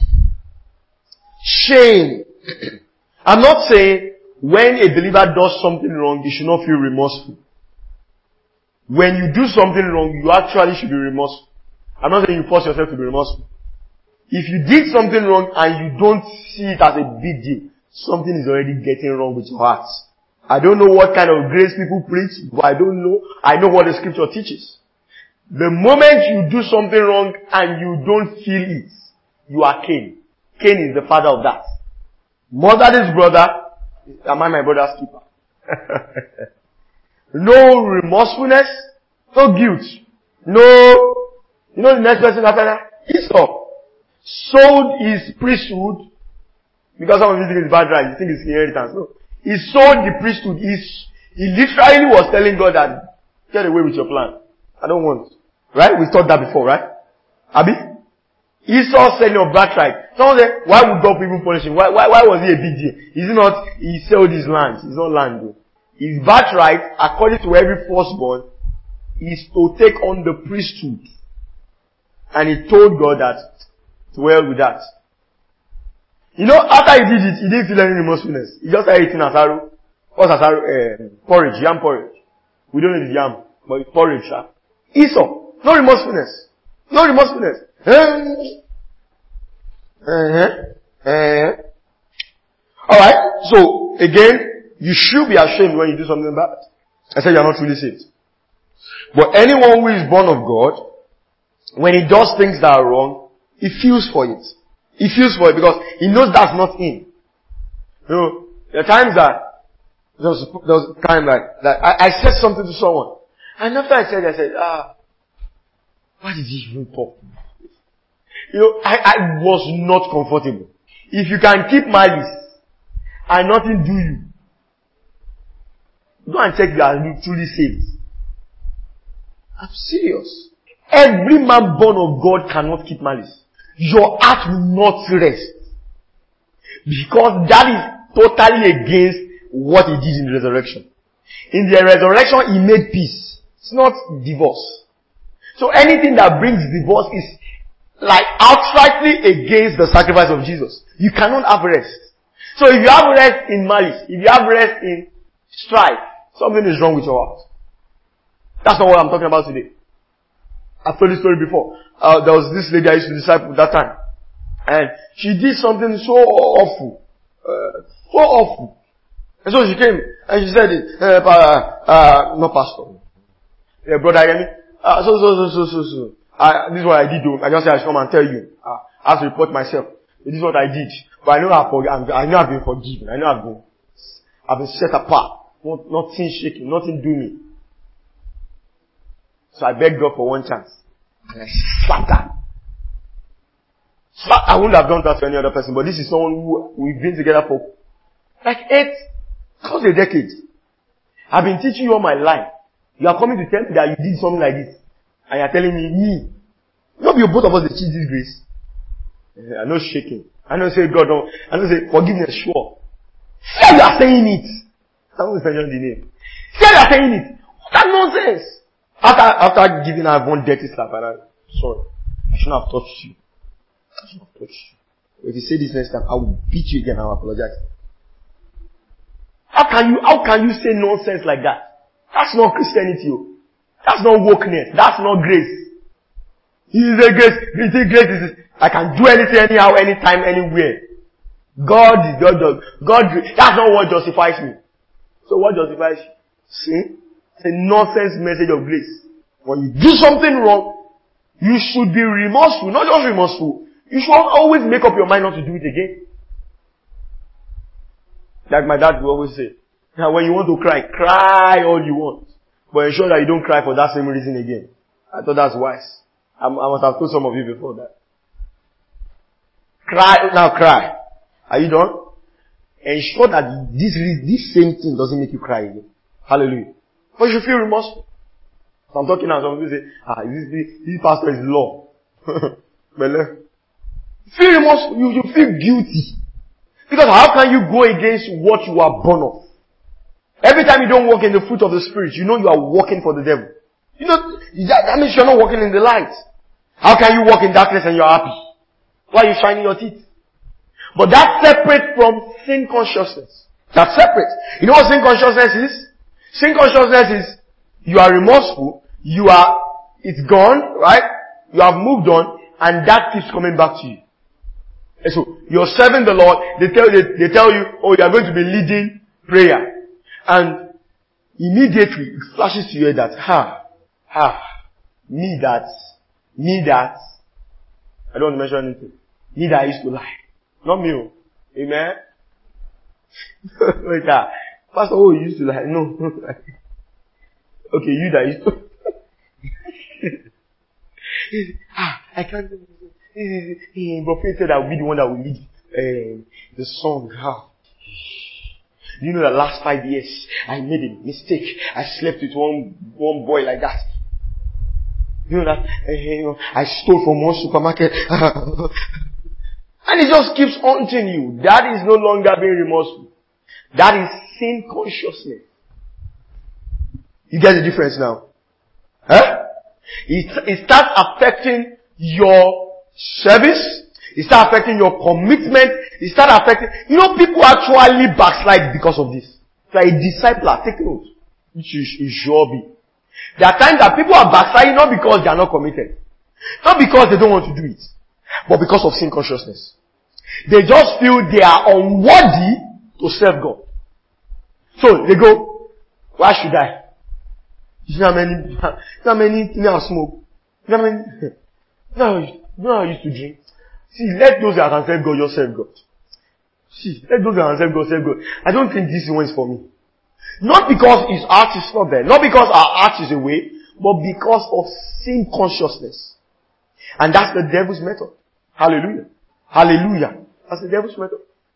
shame. I'm not saying when a believer does something wrong, you should not feel remorseful. When you do something wrong, you actually should be remorseful. I'm not saying you force yourself to be remorseful. If you did something wrong and you don't see it as a big deal, something is already getting wrong with your heart. I don't know what kind of grace people preach, but I don't know. I know what the scripture teaches. The moment you do something wrong and you don't feel it, you are Cain. Cain is the father of that. Murder this brother, am I my brother's keeper? No remorsefulness, no guilt, no, you know the next person after that? Esau sold his priesthood. Because some of you think it's bad right, you think it's inheritance. No. He sold the priesthood. He, he literally was telling God that, get away with your plan. I don't want. Right? We thought that before, right? Abi? Esau selling of birthright. Someone said, why would God even punish him? Why, why, why was he a big deal? Is it not, he sold his land. It's not land though. His birthright, according to every firstborn, is to take on the priesthood. And he told God that, well with that. You know, after he did it, he didn't feel any remorsefulness. He just started eating asaro. What's asaro? Uh, porridge, yam porridge. We don't know if it's yam, but it's porridge, huh? Esau, no remorsefulness. No remorsefulness. Uh-huh. Uh-huh. Alright, so, again, you should be ashamed when you do something bad. I said you're not really saved. But anyone who is born of God, when he does things that are wrong, he feels for it. He feels for it because he knows that's not him. You know, there are times that, there was, there was a time like, that I, I said something to someone. And after I said it, I said, ah, why did he even talk? You know, I, I was not comfortable. If you can keep malice and nothing do you, Go and check if you are truly saved. I'm serious. Every man born of God cannot keep malice. Your heart will not rest. Because that is totally against what he did in the resurrection. In the resurrection, he made peace. It's not divorce. So anything that brings divorce is like outrightly against the sacrifice of Jesus. You cannot have rest. So if you have rest in malice, if you have rest in strife, something is wrong with your heart. That's not what I'm talking about today. I've told this story before. Uh, there was this lady I used to disciple that time. And she did something so awful. Uh, so awful. And so she came and she said, uh, uh, uh, no pastor. Yeah, brother, hear me? Uh, so, so, so, so, so, so. I, this is what I did though. I just said I should come and tell you. Uh, I have to report myself. This is what I did. But I know I've, I know I've been forgiven. I know I've been, I've been set apart. Not, nothing shaking, nothing doing me. So I begged God for one chance. And I slapped her. Slap, I wouldn't have done that to any other person, but this is someone who we've been together for like eight, close to a decade. I've been teaching you all my life. You are coming to tell me that you did something like this. And you are telling me, me. Not be both of us that teach this grace. I know shaking. I know say God don't, I know say forgiveness, sure. Say you are saying it. I won't mention the name. Say you are saying it. That nonsense. After, after giving her one dirty slap, and I, sorry, I shouldn't have touched you. I shouldn't have touched you. But if you say this next time, I will beat you again. I will apologize. How can you, how can you say nonsense like that? That's not Christianity. That's not wokeness. That's not grace. You say grace, you say grace is, I can do anything, anyhow, anytime, anywhere. God is God, God, God, that's not what justifies me. So what justifies you? See? It's a nonsense message of grace. When you do something wrong, you should be remorseful, not just remorseful. You should always make up your mind not to do it again. Like my dad would always say, now when you want to cry, cry all you want. But ensure that you don't cry for that same reason again. I thought that's wise. I, I must have told some of you before that. Cry, now cry. Are you done? Ensure that this, this same thing doesn't make you cry again. Hallelujah. But you should feel remorseful. So I'm talking now, some people say, ah, this, this, this pastor is law. Feel remorseful. You, you feel guilty. Because how can you go against what you are born of? Every time you don't walk in the fruit of the Spirit, you know you are walking for the devil. You know, that, that means you're not walking in the light. How can you walk in darkness and you're happy? Why are you shining your teeth? But that's separate from sin consciousness. That's separate. You know what sin consciousness is? Sin consciousness is, you are remorseful, you are, it's gone, right? You have moved on, and that keeps coming back to you. And so, you're serving the Lord, they tell, they, they tell you, oh, you are going to be leading prayer. And immediately, it flashes to you that, ha, ha, me that, me that, I don't want to mention anything. Me that I used to lie. Not me. Amen? Wait, ah. Pastor, oh, you used to lie. No. Okay, you that used to. ah, I can't. Prophet said I will be the one that will lead uh, the song. Ah. You know that last five years, I made a mistake. I slept with one, one boy like that. You know that, uh, you know, I stole from one supermarket. And it just keeps haunting you. That is no longer being remorseful. That is sin consciousness. You get the difference now? Huh? It, it starts affecting your service. It starts affecting your commitment. It starts affecting... You know, people actually backslide because of this. Like a discipler, take note. Which you sure be. There are times that people are backsliding not because they are not committed. Not because they don't want to do it. But because of sin consciousness. They just feel they are unworthy to serve God. So they go, why should I? You know how many, you know how many things I smoke? You know how many, you know, you know how I used to drink? See, let those that can serve God just serve God. See, let those that can serve God serve God. I don't think this one is for me. Not because his heart is not there. Not because our heart is away. But because of sin consciousness. And that's the devil's method. Hallelujah. Hallelujah. That's the devil's method.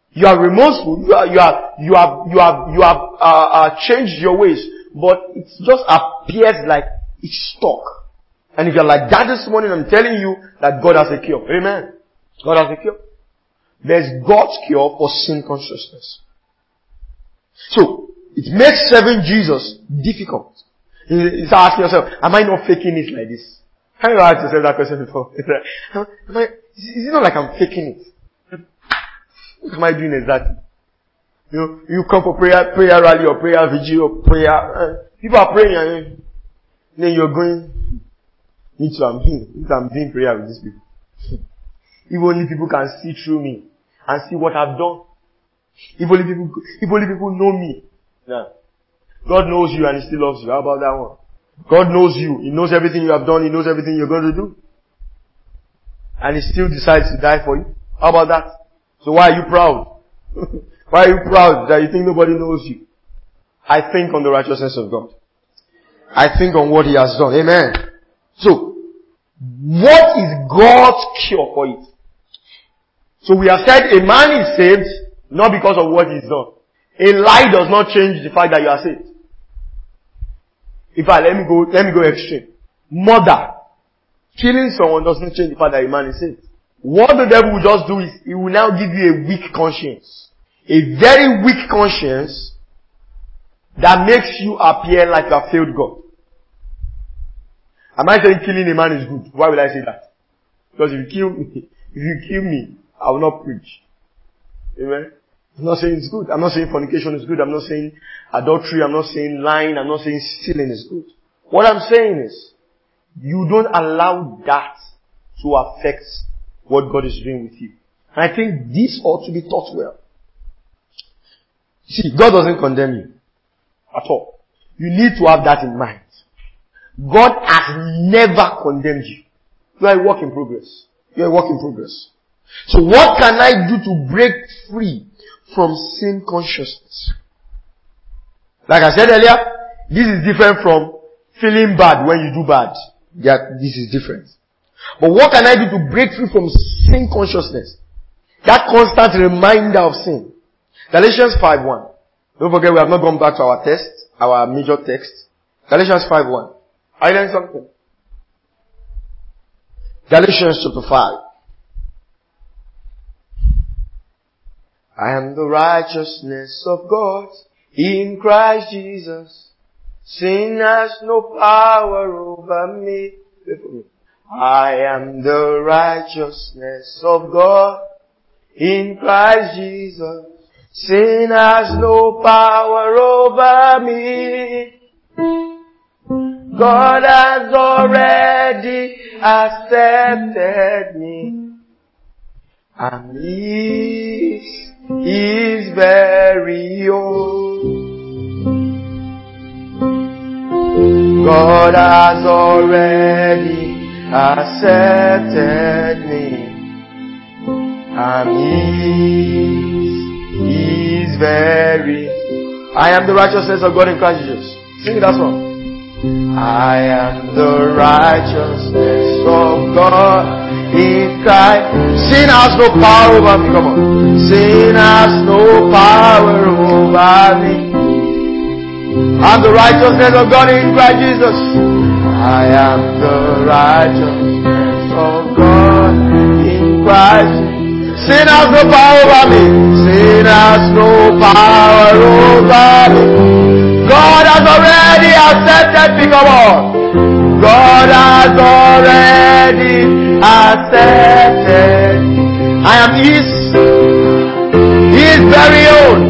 You are remorseful. You are, you are, you have, you have, you have, uh, uh, changed your ways. But it just appears like it's stuck. And if you're like that this morning, I'm telling you that God has a cure. Amen. God has a cure. There's God's cure for sin consciousness. So, it makes serving Jesus difficult. You start asking yourself, am I not faking it like this? Have you asked yourself that question before? Am I, is it not like I'm faking it? What am I doing exactly? You know, you come for prayer, prayer rally or prayer vigil or prayer. Uh, people are praying and then you're going, me too, I'm doing, I'm doing prayer with these people. If only people can see through me and see what I've done. If only people, if only people know me. Yeah. God knows you and He still loves you. How about that one? God knows you. He knows everything you have done. He knows everything you're going to do. And He still decides to die for you. How about that? So why are you proud? Why are you proud that you think nobody knows you? I think on the righteousness of God. I think on what He has done. Amen. So, what is God's cure for it? So we have said a man is saved not because of what he's done. A lie does not change the fact that you are saved. In fact, let me go, let me go extreme. Murder. Killing someone does not change the fact that a man is saved. What the devil will just do is, he will now give you a weak conscience. A very weak conscience that makes you appear like you have failed God. Am I saying killing a man is good? Why will I say that? Because if you kill me, if you kill me, I will not preach. Amen? I'm not saying it's good. I'm not saying fornication is good. I'm not saying adultery. I'm not saying lying. I'm not saying stealing is good. What I'm saying is, you don't allow that to affect what God is doing with you. And I think this ought to be taught well. See, God doesn't condemn you at all. You need to have that in mind. God has never condemned you. You are a work in progress. You are a work in progress. So what can I do to break free from sin consciousness? Like I said earlier, this is different from feeling bad when you do bad. Yeah, this is different. But what can I do to break free from sin consciousness? That constant reminder of sin. Galatians five one. Don't forget, we have not gone back to our text, our major text. Galatians five one. I learned something. Galatians chapter five. I am the righteousness of God in Christ Jesus. Sin has no power over me. I am the righteousness of God in Christ Jesus. Sin has no power over me. God has already accepted me. And He is very own. God has already accepted me. And He is very. I am the righteousness of God in Christ Jesus. Sing that song. I am the righteousness of God in Christ. Sin has no power over me. Come on. Sin has no power over me. I'm the righteousness of God in Christ Jesus. I am the righteousness of God in Christ Jesus. Sin has no power over me. Sin has no power over me. God has already accepted me. Come on. God has already accepted me. I am His. His very own.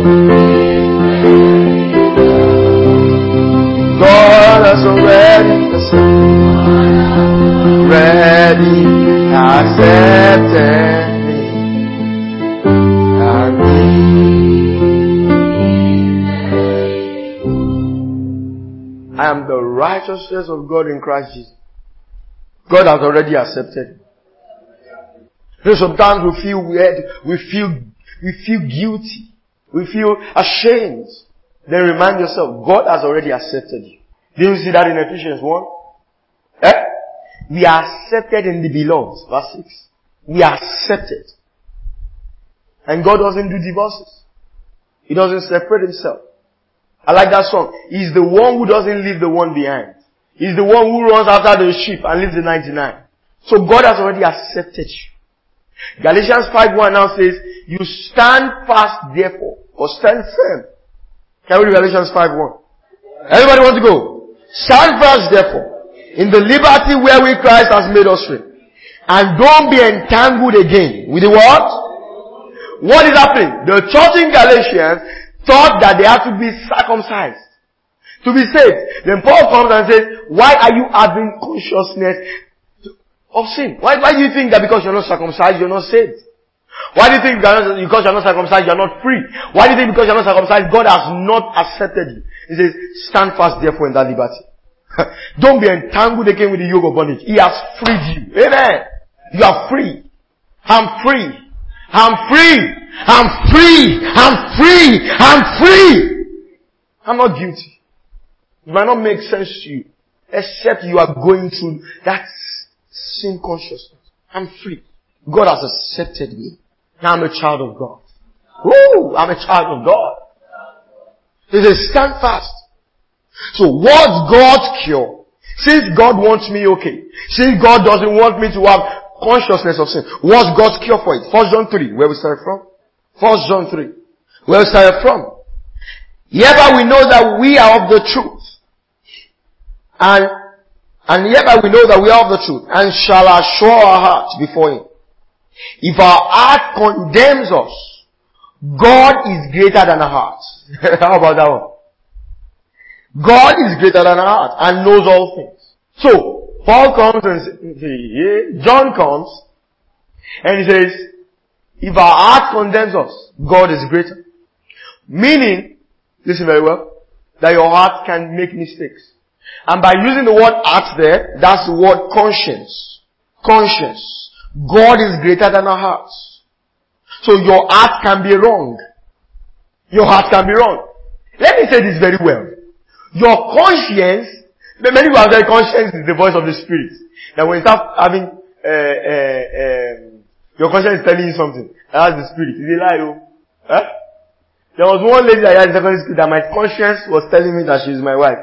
God has already accepted, already accepted me. And me. I am the righteousness of God in Christ Jesus. God has already accepted me. So sometimes we feel weird, we feel, we feel guilty, we feel ashamed. Then remind yourself, God has already accepted you. Didn't you see that in Ephesians one? Eh? We are accepted in the beloved. Verse six. We are accepted. And God doesn't do divorces. He doesn't separate himself. I like that song. He's the one who doesn't leave the one behind. He's the one who runs after the sheep and leaves the ninety-nine. So God has already accepted you. Galatians five one now says, you stand fast therefore, or stand firm. Can we read Galatians five one? Everybody want to go? Stand fast therefore, in the liberty wherewith Christ has made us free. And don't be entangled again with the what? What is happening? The church in Galatians thought that they had to be circumcised to be saved. Then Paul comes and says, why are you having consciousness of sin? Why, why do you think that because you're not circumcised, you're not saved? Why do you think that because you're not circumcised, you're not free? Why do you think because you're not circumcised, God has not accepted you? He says, stand fast therefore in that liberty. Don't be entangled again with the yoke of bondage. He has freed you. Amen. You are free. I'm free. I'm free. I'm free. I'm free. I'm free. I'm not guilty. It might not make sense to you, except you are going through that sin consciousness. I'm free. God has accepted me. Now I'm a child of God. Woo! I'm a child of God. He says, stand fast. So what's God's cure? Since God wants me okay, since God doesn't want me to have consciousness of sin, what's God's cure for it? First John three, where we started from? First John three, where we started from. Hereby we know that we are of the truth. And, and hereby we know that we are of the truth, and shall assure our hearts before Him. If our heart condemns us, God is greater than our hearts. How about that one? God is greater than our heart and knows all things. So, Paul comes and says, John comes and he says, if our heart condemns us, God is greater. Meaning, listen very well, that your heart can make mistakes. And by using the word heart there, that's the word conscience. Conscience. God is greater than our hearts. So your heart can be wrong. Your heart can be wrong. Let me say this very well. Your conscience, many people have said conscience is the voice of the Spirit. That when you start having, uh, uh, uh, your conscience is telling you something, that's the Spirit. Is it a lie? Huh? There was one lady I had in secondary school that my conscience was telling me that she's my wife.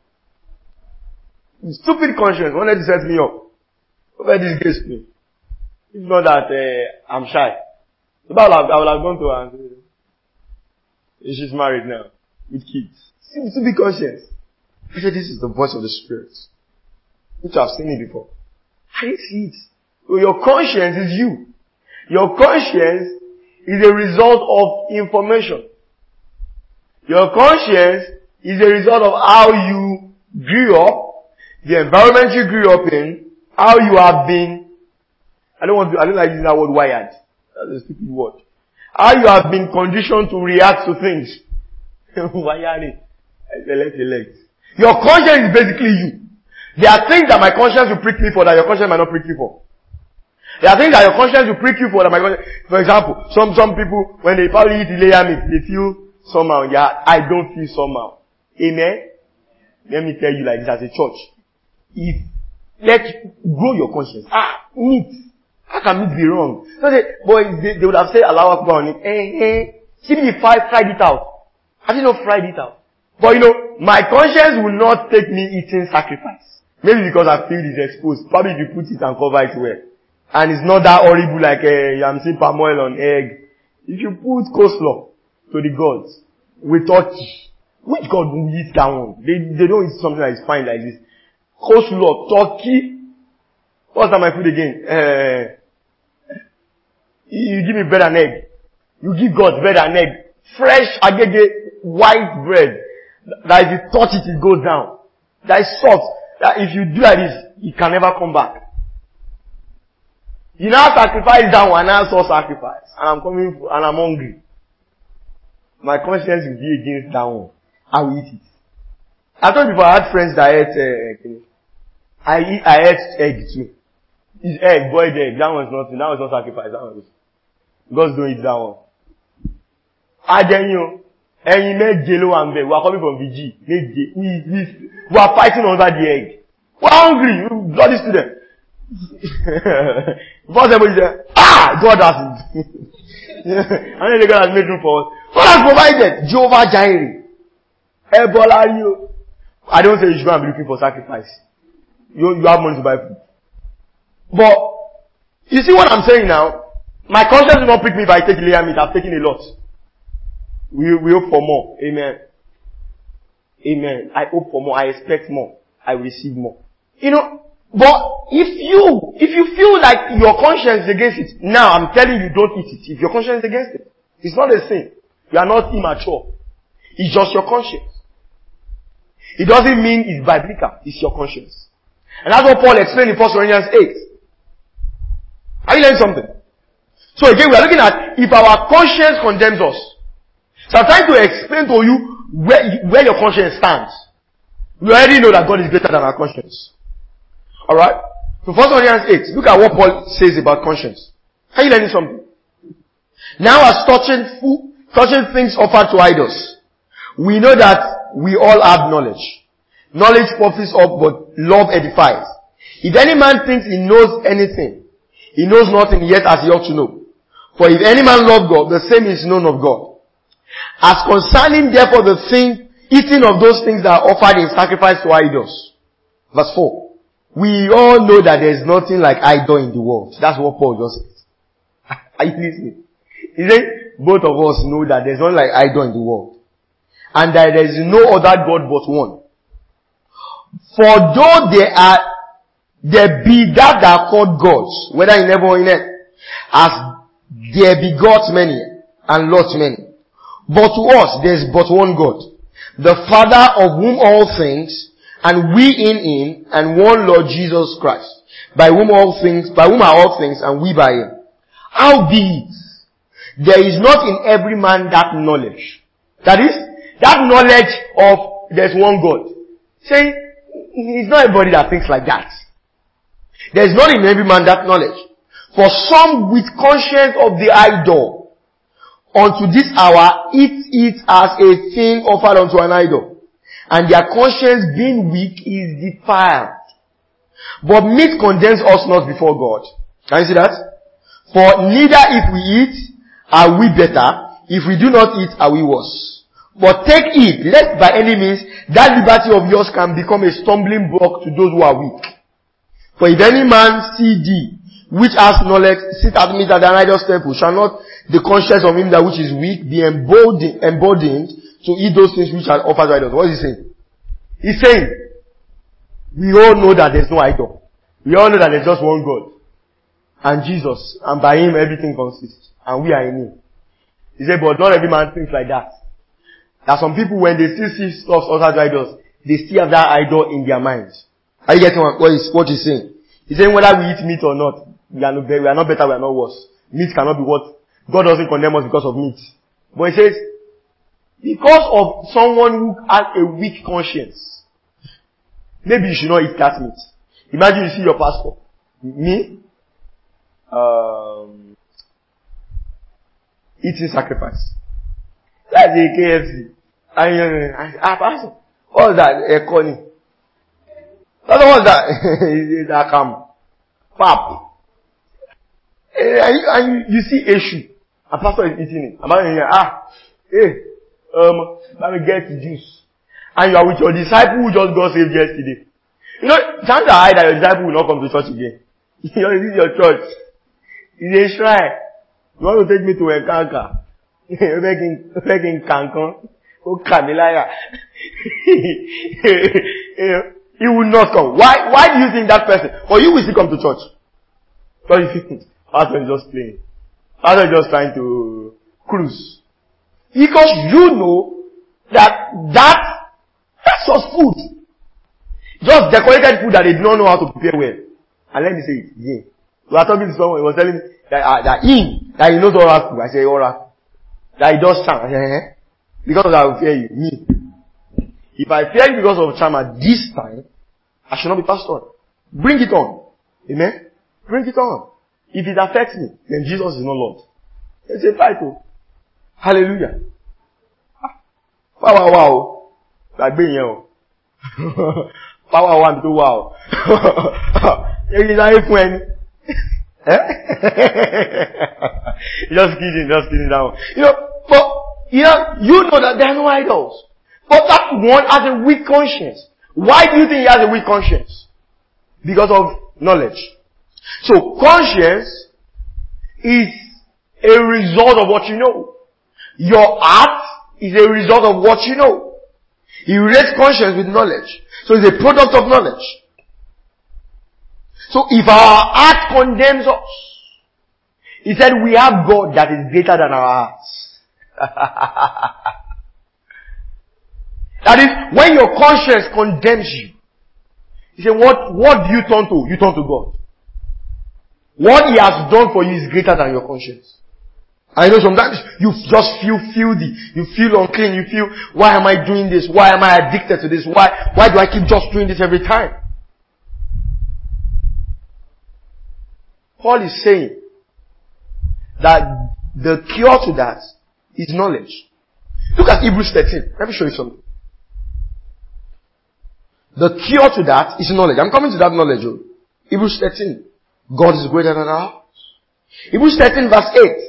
Stupid conscience wanted to set me up. Over disgrace me. It's not that uh, I'm shy. So I would have, I would have gone to her and said, she's married now, with kids. Stupid conscience. I said, this is the voice of the Spirit. Which I've seen it before. I didn't see it. So your conscience is you. Your conscience is a result of information. Your conscience is a result of how you grew up, the environment you grew up in, how you have been, I don't want to, I don't like using that word wired. That's a stupid word. How you have been conditioned to react to things. Wiring. Select, select. Your conscience is basically you. There are things that my conscience will prick me for that your conscience might not prick you for. There are things that your conscience will prick you for that my conscience, for example, some, some people, when they probably eat the layer meat, they feel somehow. Yeah, I don't feel somehow. Amen? Let me tell you like this as a church. If, let, grow your conscience. Ah, meat. How can meat be wrong? So they, boy, they, they would have said Allahu Akbar on it. Eh, eh. See me fried, fried it out. Have you not fried it out? But you know, my conscience will not take me eating sacrifice. Maybe because I feel it's exposed. Probably if you put it and cover it well. And it's not that horrible like uh, I'm seeing palm oil on egg. If you put coleslaw to the gods with turkey, which god will eat that one? They, they don't eat something that is fine like this. Coleslaw, turkey. What's that my food again? Uh, you give me bread and egg. You give God bread and egg. Fresh, agege, white bread. That if you touch it, it goes down. That is soft. That if you do like this, it can never come back. You now sacrifice that one, and I saw sacrifice. And I'm coming, and I'm hungry. My conscience will be against that one. I will eat it. I told you before, I had friends that ate, uh, I eat, I ate egg too. It's egg, boiled egg. That one's nothing. That one's not sacrifice. That one's, God don't eat that one. Adenyo. Ẹyin méje ló wà ńbẹ̀. We are coming from V G. Méje. We, we, we are fighting over the egg. We are hungry. We bloody student. Before somebody say, ah, God has it. And then the God has made room for us. God has provided. Jehovah Jireh. Ebola you. I don't say you should go and be looking for sacrifice. You, you have money to buy food. But, you see what I'm saying now? My conscience will not prick me if I take layer meat. I've taken a lot. We, we hope for more. Amen. Amen. I hope for more. I expect more. I receive more. You know, but if you, if you feel like your conscience is against it, now I'm telling you don't eat it. If your conscience is against it, it's not a sin. You are not immature. It's just your conscience. It doesn't mean it's biblical. It's your conscience. And that's what Paul explained in First Corinthians eight. Are you learning something? So again, we are looking at if our conscience condemns us. So I'm trying to explain to you where, where your conscience stands. We already know that God is greater than our conscience. Alright? So First Corinthians eight, look at what Paul says about conscience. Are you learning something? Now as touching food, touching things offered to idols, we know that we all have knowledge. Knowledge puffs up, but love edifies. If any man thinks he knows anything, he knows nothing yet as he ought to know. For if any man love God, the same is known of God. As concerning therefore the thing, eating of those things that are offered in sacrifice to idols. Verse four. We all know that there is nothing like idol in the world. That's what Paul just said. Are you listening? He said, both of us know that there is nothing like idol in the world. And that there is no other God but one. For though there are, there be that that are called gods, whether in heaven or in earth, as there be gods many, and lots many. But to us there is but one God, the Father of whom all things, and we in him, and one Lord Jesus Christ, by whom all things, by whom are all things, and we by him. Howbeit, there is not in every man that knowledge. That is, that knowledge of there's one God. Saying, it's not everybody that thinks like that. There is not in every man that knowledge. For some with conscience of the idol, unto this hour eat it as a thing offered unto an idol, and their conscience being weak is defiled. But meat condemns us not before God. Can you see that? For neither if we eat are we better, if we do not eat are we worse. But take heed, lest by any means that liberty of yours can become a stumbling block to those who are weak. For if any man see thee, which has knowledge, sit at meat at an idol's temple, shall not the conscience of him that which is weak be emboldened, emboldened to eat those things which are offered to idols? What is he saying? He's saying, we all know that there's no idol. We all know that there's just one God. And Jesus. And by him everything consists. And we are in him. He said, but not every man thinks like that. There are some people, when they still see stuff offered to idols, they still have that idol in their minds. Are you getting what he's, what he's saying? He's saying whether we eat meat or not, we are, no, we are not better, we are not worse. Meat cannot be what? God doesn't condemn us because of meat. But he says, because of someone who has a weak conscience, maybe you should not eat that meat. Imagine you see your pastor. Me? Um, eating sacrifice. That's a K F C. And, uh, ah, pastor, what's that? A corny. What's that? It's a cam. Pap. And you, and you see a shoe. A pastor is eating it. I'm not here. Ah, hey, um, let me get the juice. And you are with your disciple who just got saved yesterday. You know, chances are high that your disciple will not come to church again. You know, this is your church. It's a shrine. You want to take me to a kanka? Making, making kankan. Oh, Kamilaya. He will not come. Why, why do you think that person, or you will still come to church? Because you think, pastor is just playing. Pastor is just trying to cruise. Because you know that, that, that's just food. Just decorated food that they do not know how to prepare well. And let me say it again. We are talking to someone, he was telling me that, uh, that him, that he knows oral food. I say oral. That he does charm. I say, eh? Because I will fear you. Me. If I fear you because of charm at this time, I should not be pastored. Bring it on. Amen? Bring it on. If it affects me, then Jesus is not Lord. It's a title. Hallelujah. Wow, wow, wow. Like being here. Wow, wow, wow, wow. Just kidding, just kidding that one. You know, but, you know, you know that there are no idols. But that one has a weak conscience. Why do you think he has a weak conscience? Because of knowledge. So, conscience is a result of what you know. Your heart is a result of what you know. He relates conscience with knowledge. So it's a product of knowledge. So if our heart condemns us, he said we have God that is greater than our hearts. That is, when your conscience condemns you, he said, what, what do you turn to? You turn to God. What he has done for you is greater than your conscience. I know sometimes you just feel filthy. You feel unclean. You feel, why am I doing this? Why am I addicted to this? Why, why do I keep just doing this every time? Paul is saying that the cure to that is knowledge. Look at Hebrews thirteen. Let me show you something. The cure to that is knowledge. I'm coming to that knowledge. Oh. Hebrews thirteen. God is greater than ours. Hebrews thirteen verse eight.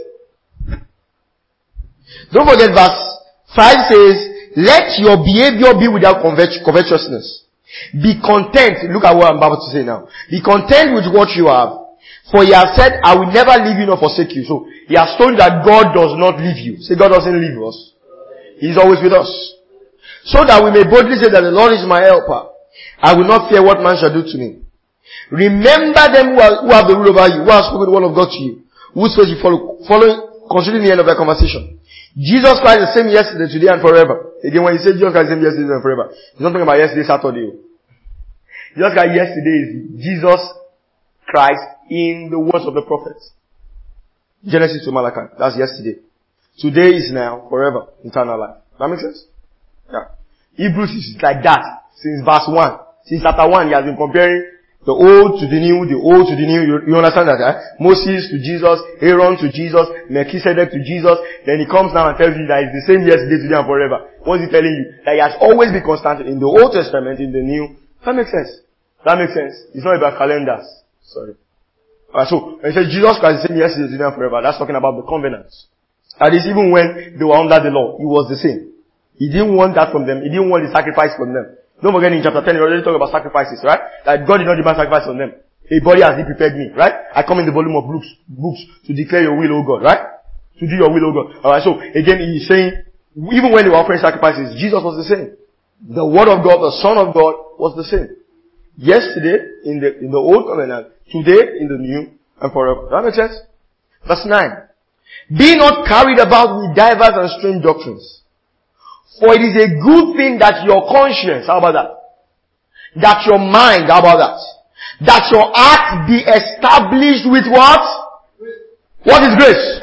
Don't forget verse five says, let your behavior be without covetousness. Be content. Look at what I'm about to say now. Be content with what you have. For he has said, I will never leave you nor forsake you. So, he has told you that God does not leave you. Say, God doesn't leave us. He is always with us. So that we may boldly say that the Lord is my helper. I will not fear what man shall do to me. Remember them who, are, who have the rule over you, who have spoken the word of God to you, whose face you follow, following, considering the end of their conversation. Jesus Christ is the same yesterday, today, and forever. Again, when you say Jesus Christ is the same yesterday and forever, it's not talking about yesterday, Saturday. Jesus Christ yesterday is Jesus Christ in the words of the prophets. Genesis to Malachi. That's yesterday. Today is now, forever, eternal life. That makes sense? Yeah. Hebrews is like that. Since verse one. Since chapter one, he has been comparing the old to the new, the old to the new. You, you understand that, eh? Moses to Jesus, Aaron to Jesus, Melchizedek to Jesus. Then he comes now and tells you that it's the same yesterday, today, and forever. What is he telling you? That he has always been constant in the Old Testament, in the New. That makes sense. That makes sense. It's not about calendars. Sorry. Alright, so, when it says Jesus Christ is the same yesterday, today, and forever, that's talking about the covenants. That is, even when they were under the law, he was the same. He didn't want that from them. He didn't want the sacrifice from them. Don't forget in chapter ten, he already talked about sacrifices, right? That God did not demand sacrifice from them. A body has he prepared me, right? I come in the volume of books, books to declare your will, O God, right? To do your will, O God. Alright, so again, he's saying, even when they were offering sacrifices, Jesus was the same. The Word of God, the Son of God, was the same. Yesterday, in the, in the Old Covenant, today, in the New, and forever. Does that make sense? Verse nine. Be not carried about with diverse and strange doctrines. For it is a good thing that your conscience, how about that? That your mind, how about that? That your heart be established with what? What is grace?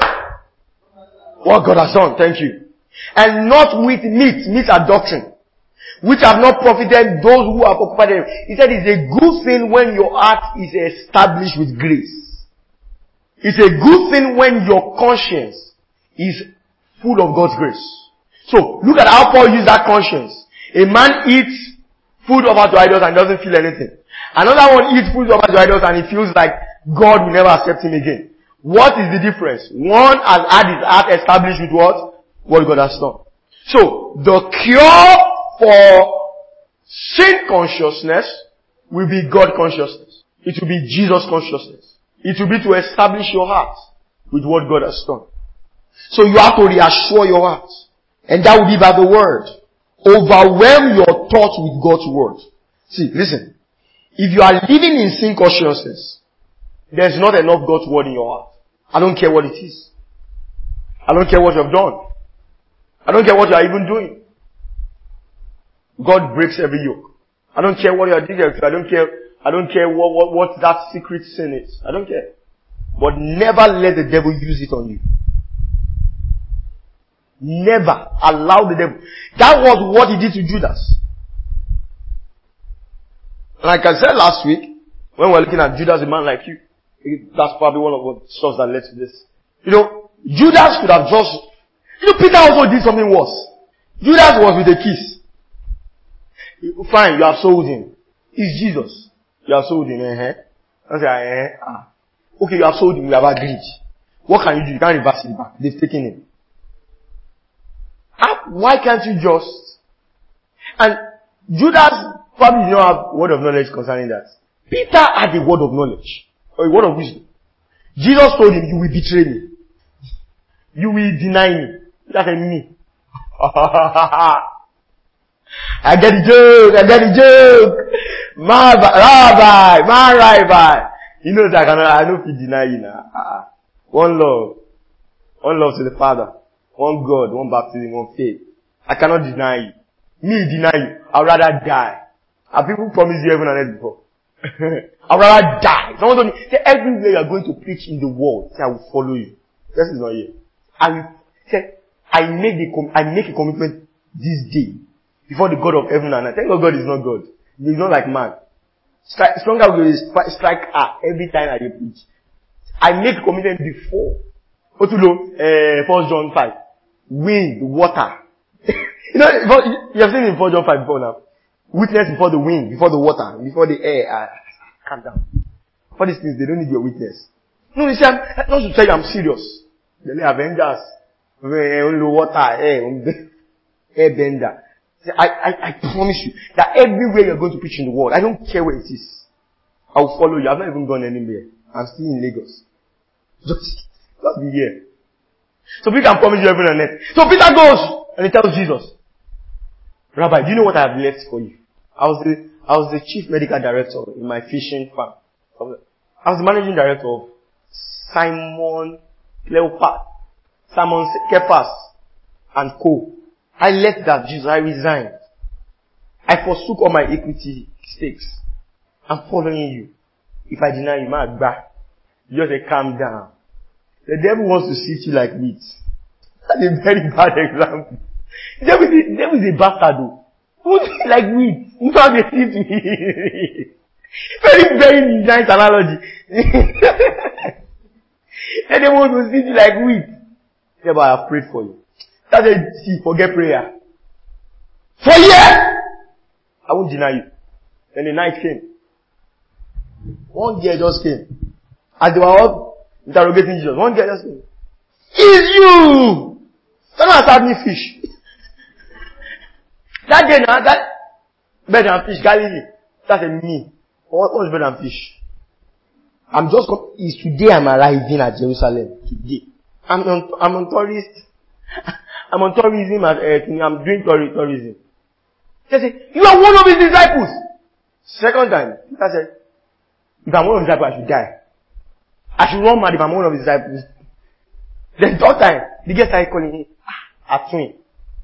What God has done, thank you. And not with meat, meat are doctrine, which have not profited those who have occupied them. He said it's a good thing when your heart is established with grace. It's a good thing when your conscience is full of God's grace. So, look at how Paul used that conscience. A man eats food offered to idols and doesn't feel anything. Another one eats food offered to idols and he feels like God will never accept him again. What is the difference? One has had his heart established with what? What God has done. So, the cure for sin consciousness will be God consciousness. It will be Jesus consciousness. It will be to establish your heart with what God has done. So you have to reassure your heart. And that will be by the word. Overwhelm your thoughts with God's word. See, listen. If you are living in sin consciousness, there's not enough God's word in your heart. I don't care what it is. I don't care what you have done. I don't care what you are even doing. God breaks every yoke. I don't care what you are doing. I don't care. I don't care what, what, what that secret sin is. I don't care. But never let the devil use it on you. Never allow the devil. That was what he did to Judas. Like I said last week, when we were looking at Judas, a man like you, that's probably one of the stuff that led to this. You know, Judas could have just, you know, Peter also did something worse. Judas was with a kiss. Fine, you have sold him. It's Jesus. You have sold him, eh? I say, eh, ah. Okay, you have sold him, you have agreed. What can you do? You can't reverse it back. They've taken him. Ah, why can't you just? And Judas probably did not have word of knowledge concerning that. Peter had a word of knowledge. Or a word of wisdom. Jesus told him, you will betray me. You will deny me. That's me. I get the joke, I get the joke. My rabbi, my rabbi. You know that I cannot, I don't feel deny you now. Uh-uh. One love. One love to the Father. One God, one baptism, one faith. I cannot deny you. Me deny you. I'd rather die. Have people promised you heaven and earth before? I'd rather die. Someone told me, say, everywhere you are going to preach in the world, say, I will follow you. This is not here. I will, say, I make the, com- I make a commitment this day before the God of heaven and earth. Thank God God is not God. He is not like man. Strike, stronger will strike her every time I preach. I make a commitment before. Otulo, uh, First John five. Wind, water. You know, you have seen in First John five before now. Witness before the wind, before the water, before the air. Uh, calm down. For these things, they don't need your witness. No, you see, I'm not to tell you I'm serious. The Avengers, only water, air, air bender. I, I, I promise you that everywhere you're going to preach in the world, I don't care where it is, I will follow you. I've not even gone anywhere. I'm still in Lagos. Just, just be here. So Peter can promise you heaven and earth. So Peter goes and he tells Jesus, Rabbi, do you know what I have left for you? I was the, I was the chief medical director in my fishing farm. I was the managing director of Simon Cleopas, Simon Kephas and Co. I left that, Jesus. I resigned. I forsook all my equity stakes. I'm following you. If I deny you, my back. You just say, calm down. The devil wants to sift you like wheat. That's a very bad example. The devil is, the devil is a bastard though. Like wheat. You know how they sift me. Very, very nice analogy. The devil wants to sift you like wheat. Yeah, but I have prayed for you. That's a, see, forget prayer. For years! I won't deny you. Then the night came. One girl just came. As they were all interrogating Jesus, one girl just came. It's you! Someone served me fish. That day now, that bread and fish, Galilee. That's a me. What was bread and fish? I'm just, is today I'm arriving at Jerusalem. Today. I'm on, I'm on tourist. I'm on tourism at, uh, I'm doing tourism. They say, you are one of his disciples. Second time, Peter said, if I'm one of his disciples, I should die. I should run mad if I'm one of his disciples. Then third time, the guy started calling him, ah, a twin.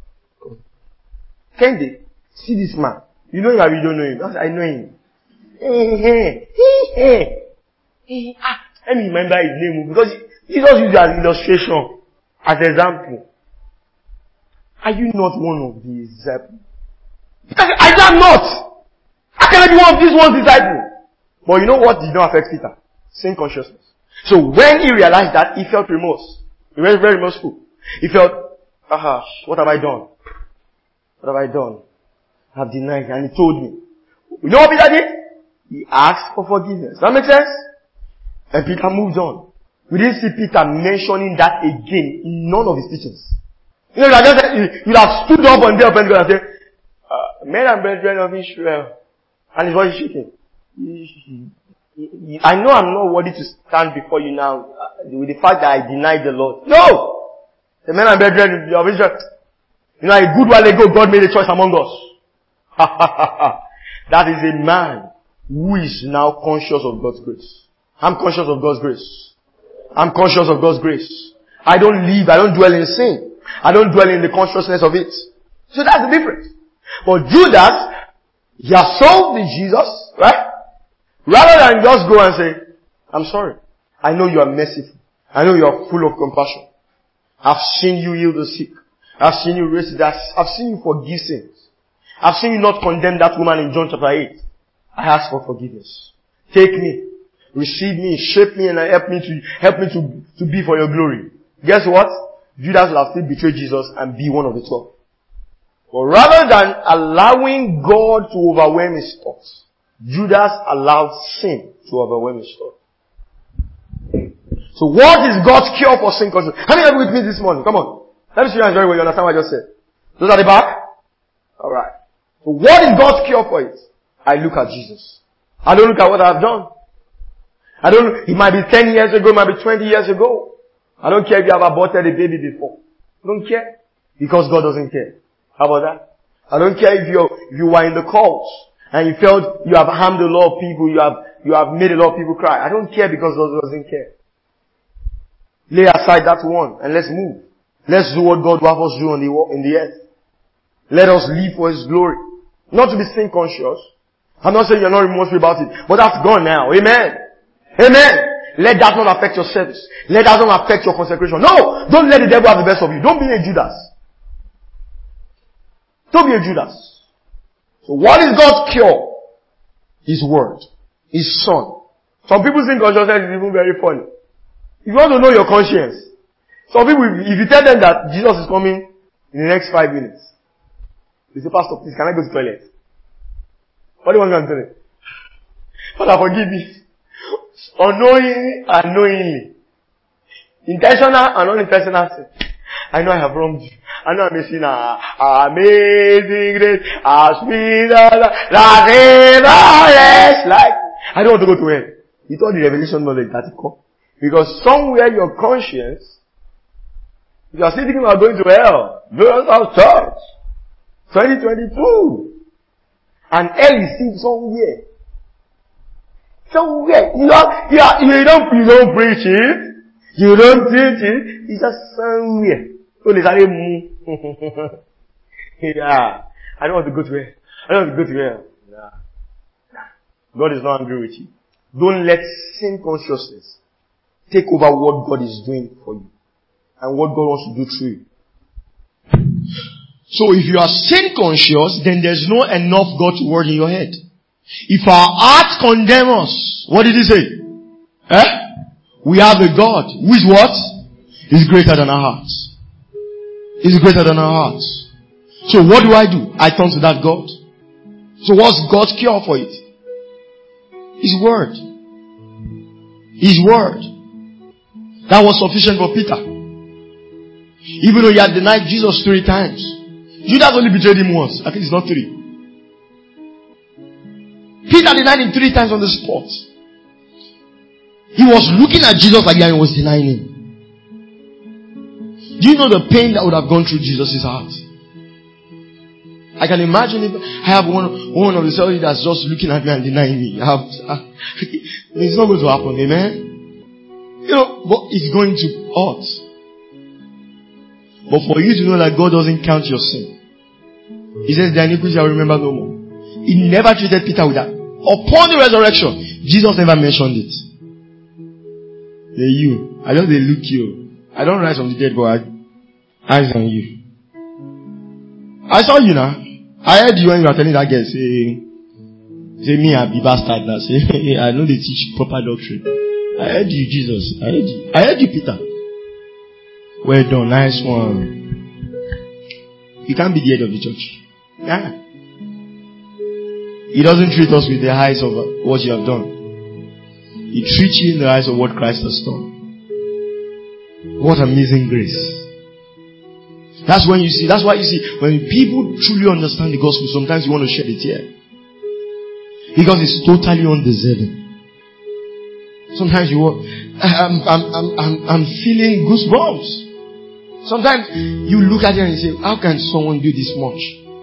Can they see this man? You know him or you don't know him? I, said, I know him. Hey, hey, hey, hey. Ah, let me remember his name because he just used it as illustration, as example. Are you not one of these disciples? I am not. How can I be one of these one disciples? But you know what did not affect Peter? Sin consciousness. So when he realized that, he felt remorse. He was very remorseful. He felt, aha, what have I done? What have I done? I have denied. And he told me. You know what Peter did? He asked for forgiveness. That makes sense? And Peter moved on. We didn't see Peter mentioning that again in none of his teachings. You know, like just, you have stood up on the open and said, uh, men and brethren of Israel. And his voice is shaking. I know I'm not worthy to stand before you now uh, with the fact that I denied the Lord. No! The men and brethren of Israel. You know, a good while ago, God made a choice among us. That is a man who is now conscious of God's grace. I'm conscious of God's grace. I'm conscious of God's grace. I don't live, I don't dwell in sin. I don't dwell in the consciousness of it. So that's the difference. But Judas, he has sold the Jesus, right? Rather than just go and say, I'm sorry. I know you are merciful. I know you are full of compassion. I've seen you heal the sick. I've seen you raise the dead. I've seen you forgive sins. I've seen you not condemn that woman in John chapter eight. I ask for forgiveness. Take me. Receive me. Shape me and help me to, help me to, to be for your glory. Guess what? Judas will have still betrayed Jesus and be one of the twelve. But rather than allowing God to overwhelm his thoughts, Judas allowed sin to overwhelm his thought. So what is God's cure for sin consciousness? How many of you with me this morning? Come on. Let me see you very well. You understand what I just said? Those at the back? Alright. So what is God's cure for it? I look at Jesus. I don't look at what I've done. I don't, it might be ten years ago, it might be twenty years ago. I don't care if you have aborted a baby before. I don't care. Because God doesn't care. How about that? I don't care if you if you were in the cult and you felt you have harmed a lot of people, you have you have made a lot of people cry. I don't care because God doesn't care. Lay aside that one and let's move. Let's do what God will have us do on the in the earth. Let us live for His glory. Not to be sin conscious. I'm not saying you're not remorseful about it, but that's gone now. Amen. Amen. Let that not affect your service. Let that not affect your consecration. No! Don't let the devil have the best of you. Don't be a Judas. Don't be a Judas. So what is God's cure? His word. His son. Some people think consciousness is even very funny. If you want to know your conscience, some people, if you tell them that Jesus is coming in the next five minutes, they say, Pastor, please, can I go to the toilet? What do you want me to tell them? Father, forgive me. Unknowingly and knowingly. Intentional and unintentional sin. I know I have wronged you. I know I'm a sinner. Amazing grace, as sweet as the river, like. I don't want to go to hell. You thought the revelation knowledge that it come. Because somewhere your conscience, you are still thinking about going to hell. Glorious House Church. twenty twenty-two. And hell is still somewhere. Somewhere. You don't, you, are, you don't, you don't preach it. You don't teach it. It's just somewhere. So they say, yeah. I don't want to go to hell. I don't want to go to hell. Nah. Nah. God is not angry with you. Don't let sin consciousness take over what God is doing for you. And what God wants to do through you. So if you are sin conscious, then there's no enough God's word in your head. If our hearts condemn us, what did he say? Eh? We have a God who is what? Is greater than our hearts. Is greater than our hearts. So what do I do? I turn to that God. So what's God's cure for it? His word. His word. That was sufficient for Peter. Even though he had denied Jesus three times. Judas only betrayed him once. I think it's not three. Peter denied him three times on the spot. He was looking at Jesus like he was denying him. Do you know the pain that would have gone through Jesus' heart? I can imagine if I have one, one of the soldiers that's just looking at me and denying me. I have, I, it's not going to happen, amen? You know, but it's going to hurt. But for you to know that God doesn't count your sin. He says, the iniquity I remember no more. He never treated Peter with that. Upon the resurrection, Jesus never mentioned it. Hey, you. I just they look you. I don't rise from the dead, but I eyes on you. I saw you now. I heard you when you were telling that girl, say, say me I be bastard now. Say, I know they teach proper doctrine. I heard you, Jesus. I heard you. I heard you, Peter. Well done. Nice one. You can't be the head of the church. Yeah. He doesn't treat us with the eyes of what you have done. He treats you in the eyes of what Christ has done. What amazing grace. That's when you see, that's why you see, when people truly understand the gospel, sometimes you want to shed a tear. Because it's totally undeserving. Sometimes you want, I'm, I'm, I'm, I'm, I'm feeling goosebumps. Sometimes you look at it and you say, how can someone do this much?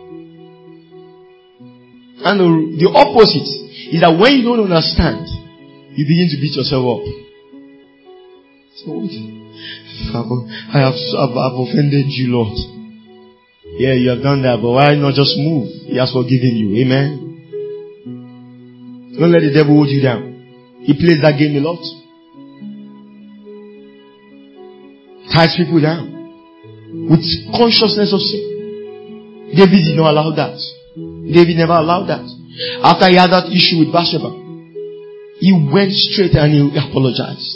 And the, the opposite is that when you don't understand, you begin to beat yourself up. So, I have, I've, I've offended you, Lord. Yeah, you have done that, but why not just move? He has forgiven you. Amen. Don't let the devil hold you down. He plays that game a lot. Ties people down with consciousness of sin. David did not allow that. David never allowed that. After he had that issue with Bathsheba, he went straight and he apologized.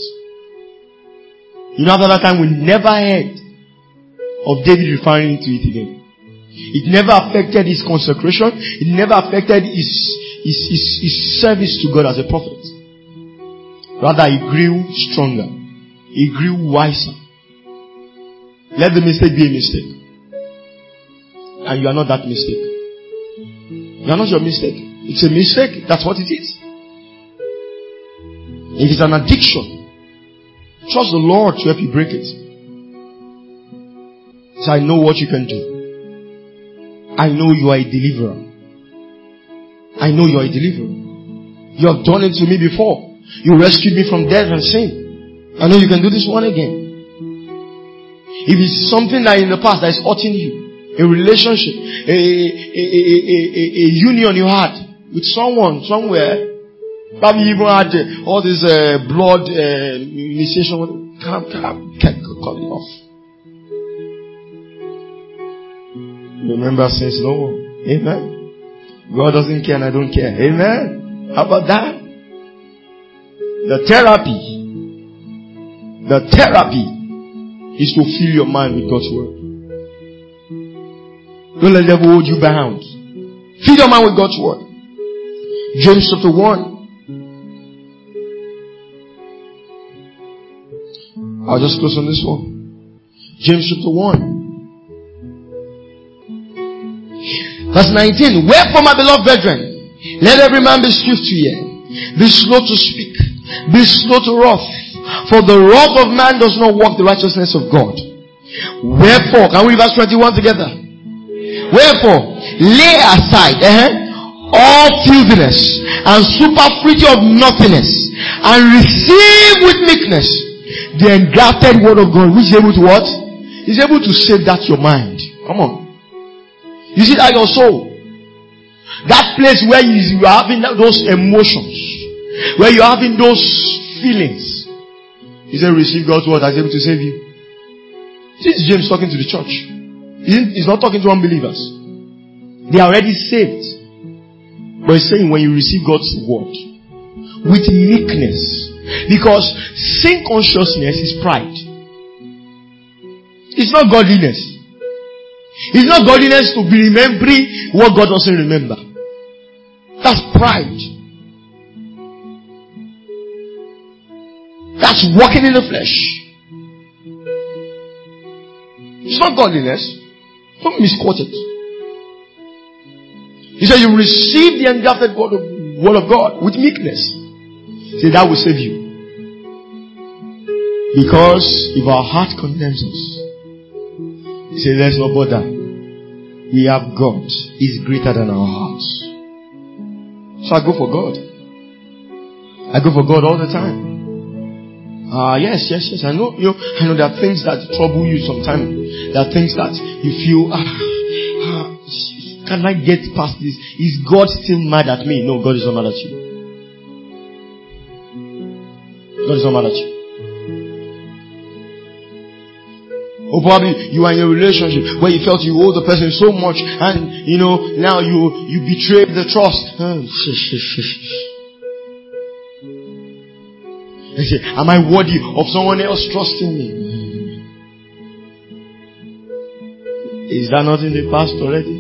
You know, after that time, we never heard of David referring to it again. It never affected his consecration. It never affected his, his, his, his service to God as a prophet. Rather, he grew stronger. He grew wiser. Let the mistake be a mistake. And you are not that mistake. You are not your mistake. It's a mistake. That's what it is. If it's an addiction, trust the Lord to help you break it. So I know what you can do. I know you are a deliverer. I know you are a deliverer. You have done it to me before. You rescued me from death and sin. I know you can do this one again. If it's something that in the past that is hurting you, a relationship, a, a, a, a, a, a union you had with someone somewhere, probably even had uh, all this uh, blood uh, initiation, can't, can't, can't cut it off. Remember since no more. Amen. God doesn't care and I don't care. Amen. How about that? The therapy. The therapy is to fill your mind with God's word. Don't let the devil hold you bound. Fill your mind with God's word. James chapter one. I'll just close on this one. James chapter one. Verse nineteen. Wherefore, my beloved brethren, let every man be swift to hear, be slow to speak, be slow to wrath, for the wrath of man does not work the righteousness of God. Wherefore, can we read verse twenty-one together? Wherefore, lay aside uh-huh, all filthiness and superfluity of nothingness, and receive with meekness the engrafted word of God, which is able to what? Is able to save that your mind. Come on. You see that your soul, that place where you are having those emotions, where you are having those feelings, he said, receive God's word that's able to save you. This is James talking to the church. He's not talking to unbelievers. They are already saved. But he's saying when you receive God's word with meekness, because sin consciousness is pride. It's not godliness. It's not godliness to be remembering what God doesn't remember. That's pride. That's walking in the flesh. It's not godliness. Don't misquote it. He said you receive the engrafted word of, word of God with meekness. He said that will save you. Because if our heart condemns us, he said let's not bother. We have God. He's greater than our hearts. So I go for God. I go for God all the time. Ah, uh, yes, yes, yes. I know, you know, I know there are things that trouble you sometimes. There are things that you feel, ah, ah, can I get past this? Is God still mad at me? No, God is not mad at you. God is not mad at you. Or probably you are in a relationship where you felt you owe the person so much, and you know now you you betrayed the trust. They say, am I worthy of someone else trusting me? Is that not in the past already?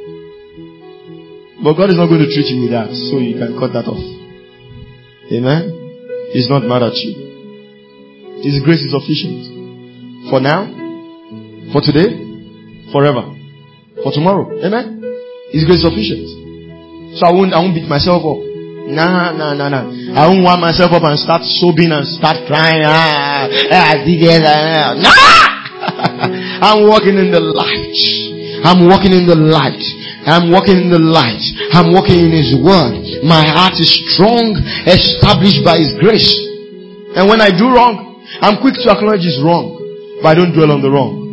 But God is not going to treat you with that, so you can cut that off. Amen? He's not mad at you. His grace is sufficient. For now, for today, forever, for tomorrow. Amen? His grace is sufficient. So I won't, I won't beat myself up. Nah, nah, nah, nah. I won't wind myself up and start sobbing and start crying. Ah, ah, nah! I'm walking in the light. I'm walking in the light. I'm walking in the light. I'm walking in His word. My heart is strong, established by His grace. And when I do wrong, I'm quick to acknowledge it's wrong, but I don't dwell on the wrong.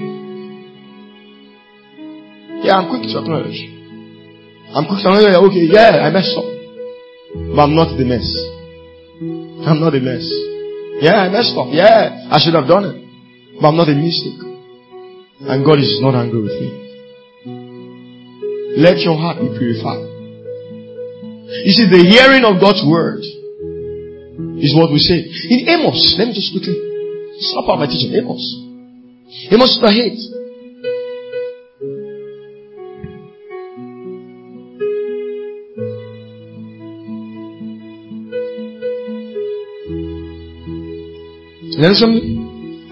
Yeah, I'm quick to acknowledge. I'm quick to acknowledge, okay, yeah, I messed up. But I'm not the mess. I'm not the mess. Yeah, I messed up. Yeah, I should have done it. But I'm not a mistake. And God is not angry with me. Let your heart be purified. You see, the hearing of God's word is what we say. In Amos, let me just quickly stop out my teaching. Amos. Amos chapter eight. You understand me?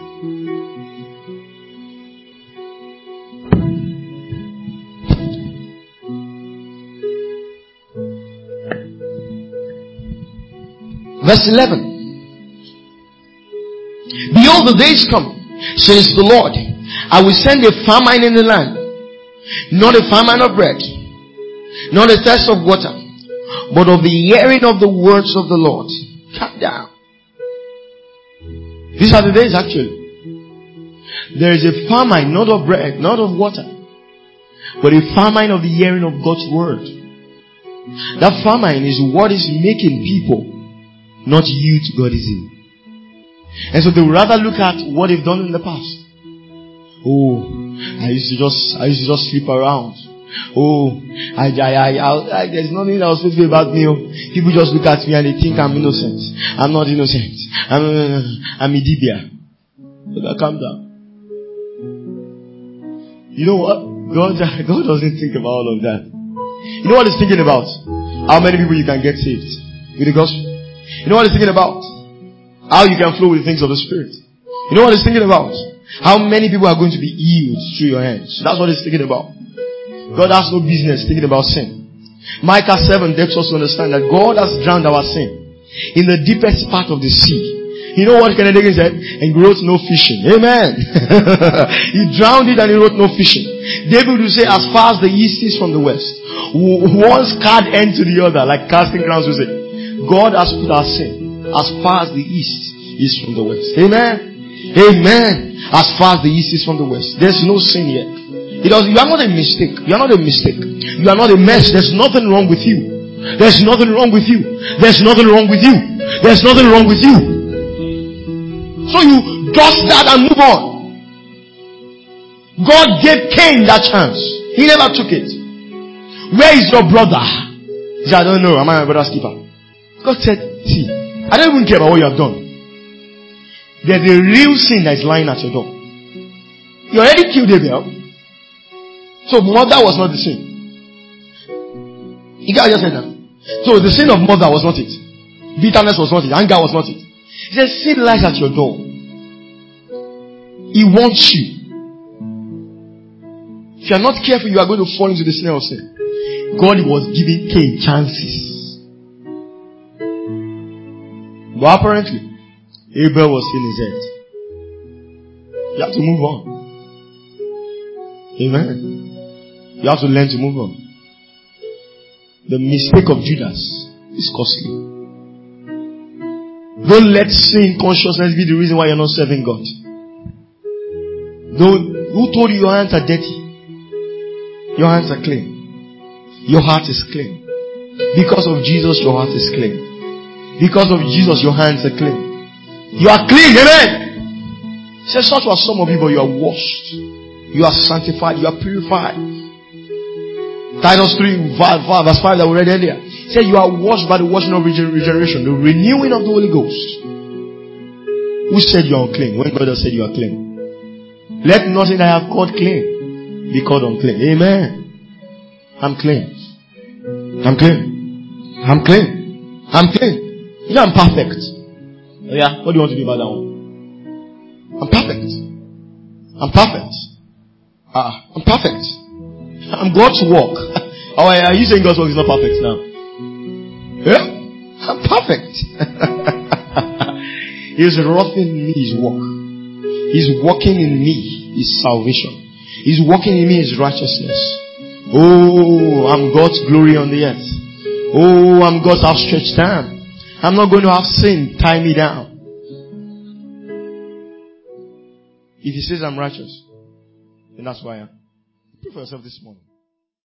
Verse eleven. Behold, the days come, says the Lord, I will send a famine in the land, not a famine of bread, not a thirst of water, but of the hearing of the words of the Lord. Calm down. These are the days actually. There is a famine, not of bread, not of water, but a famine of the hearing of God's word. That famine is what is making people not yield to Godism. And so they would rather look at what they've done in the past. Oh, I used to just, I used to just sleep around. Oh, I, I, I, I, I there's nothing that was supposed to be about me. People just look at me and they think I'm innocent. I'm not innocent. I'm, uh, I'm Idibia. But calm down. You know what? God, God doesn't think about all of that. You know what He's thinking about? How many people you can get saved with the gospel. You know what He's thinking about? How you can flow with the things of the Spirit. You know what He's thinking about? How many people are going to be healed through your hands. That's what He's thinking about. God has no business thinking about sin. Micah seven helps us to understand that God has drowned our sin in the deepest part of the sea. You know what Kenneth Hagin said? And he wrote no fishing. Amen. He drowned it and he wrote no fishing. David will say, as far as the east is from the west. One scarred end to the other, like casting crowns will say. God has put our sin as far as the east is from the west. Amen. Amen. As far as the east is from the west. There's no sin yet. It does, you are not a mistake. You are not a mistake. You are not a mess. There's nothing wrong with you. There's nothing wrong with you. There's nothing wrong with you. There's nothing wrong with you. So you dust that and move on. God gave Cain that chance. He never took it. Where is your brother? He said, I don't know. Am I my brother's keeper? God said, see, I don't even care about what you have done. There's a real sin that is lying at your door. You already killed Abel. So murder was not the sin. You guys just said that. So the sin of murder was not it. Bitterness was not it. Anger was not it. He said sin lies at your door. He wants you. If you are not careful, you are going to fall into the snare of sin. God was giving Cain chances. But apparently, Abel was in his head. You have to move on. Amen. You have to learn to move on. The mistake of Judas is costly. Don't let sin consciousness be the reason why you're not serving God. Don't, who told you your hands are dirty? Your hands are clean. Your heart is clean. Because of Jesus, your heart is clean. Because of Jesus, your hands are clean. You are clean, amen. Say, such was some of you, but you are washed. You are sanctified. You are purified. Titus three, verse five that we read earlier. Say you are washed by the washing of regeneration, the renewing of the Holy Ghost. Who said you are unclean? When God said you are clean. Let nothing that I have called clean be called unclean. Amen. I'm clean. I'm clean. I'm clean. I'm clean. You know I'm perfect. Yeah, what do you want to do about that one? I'm perfect. I'm perfect. Ah, I'm perfect. I'm God's work. Oh, are you saying God's work is not perfect now? Yeah? I'm perfect. He's wroughing me His work. He's working in me His salvation. He's working in me His righteousness. Oh, I'm God's glory on the earth. Oh, I'm God's outstretched hand. I'm not going to have sin tie me down. If He says I'm righteous, then that's why I am. Pray for yourself this morning.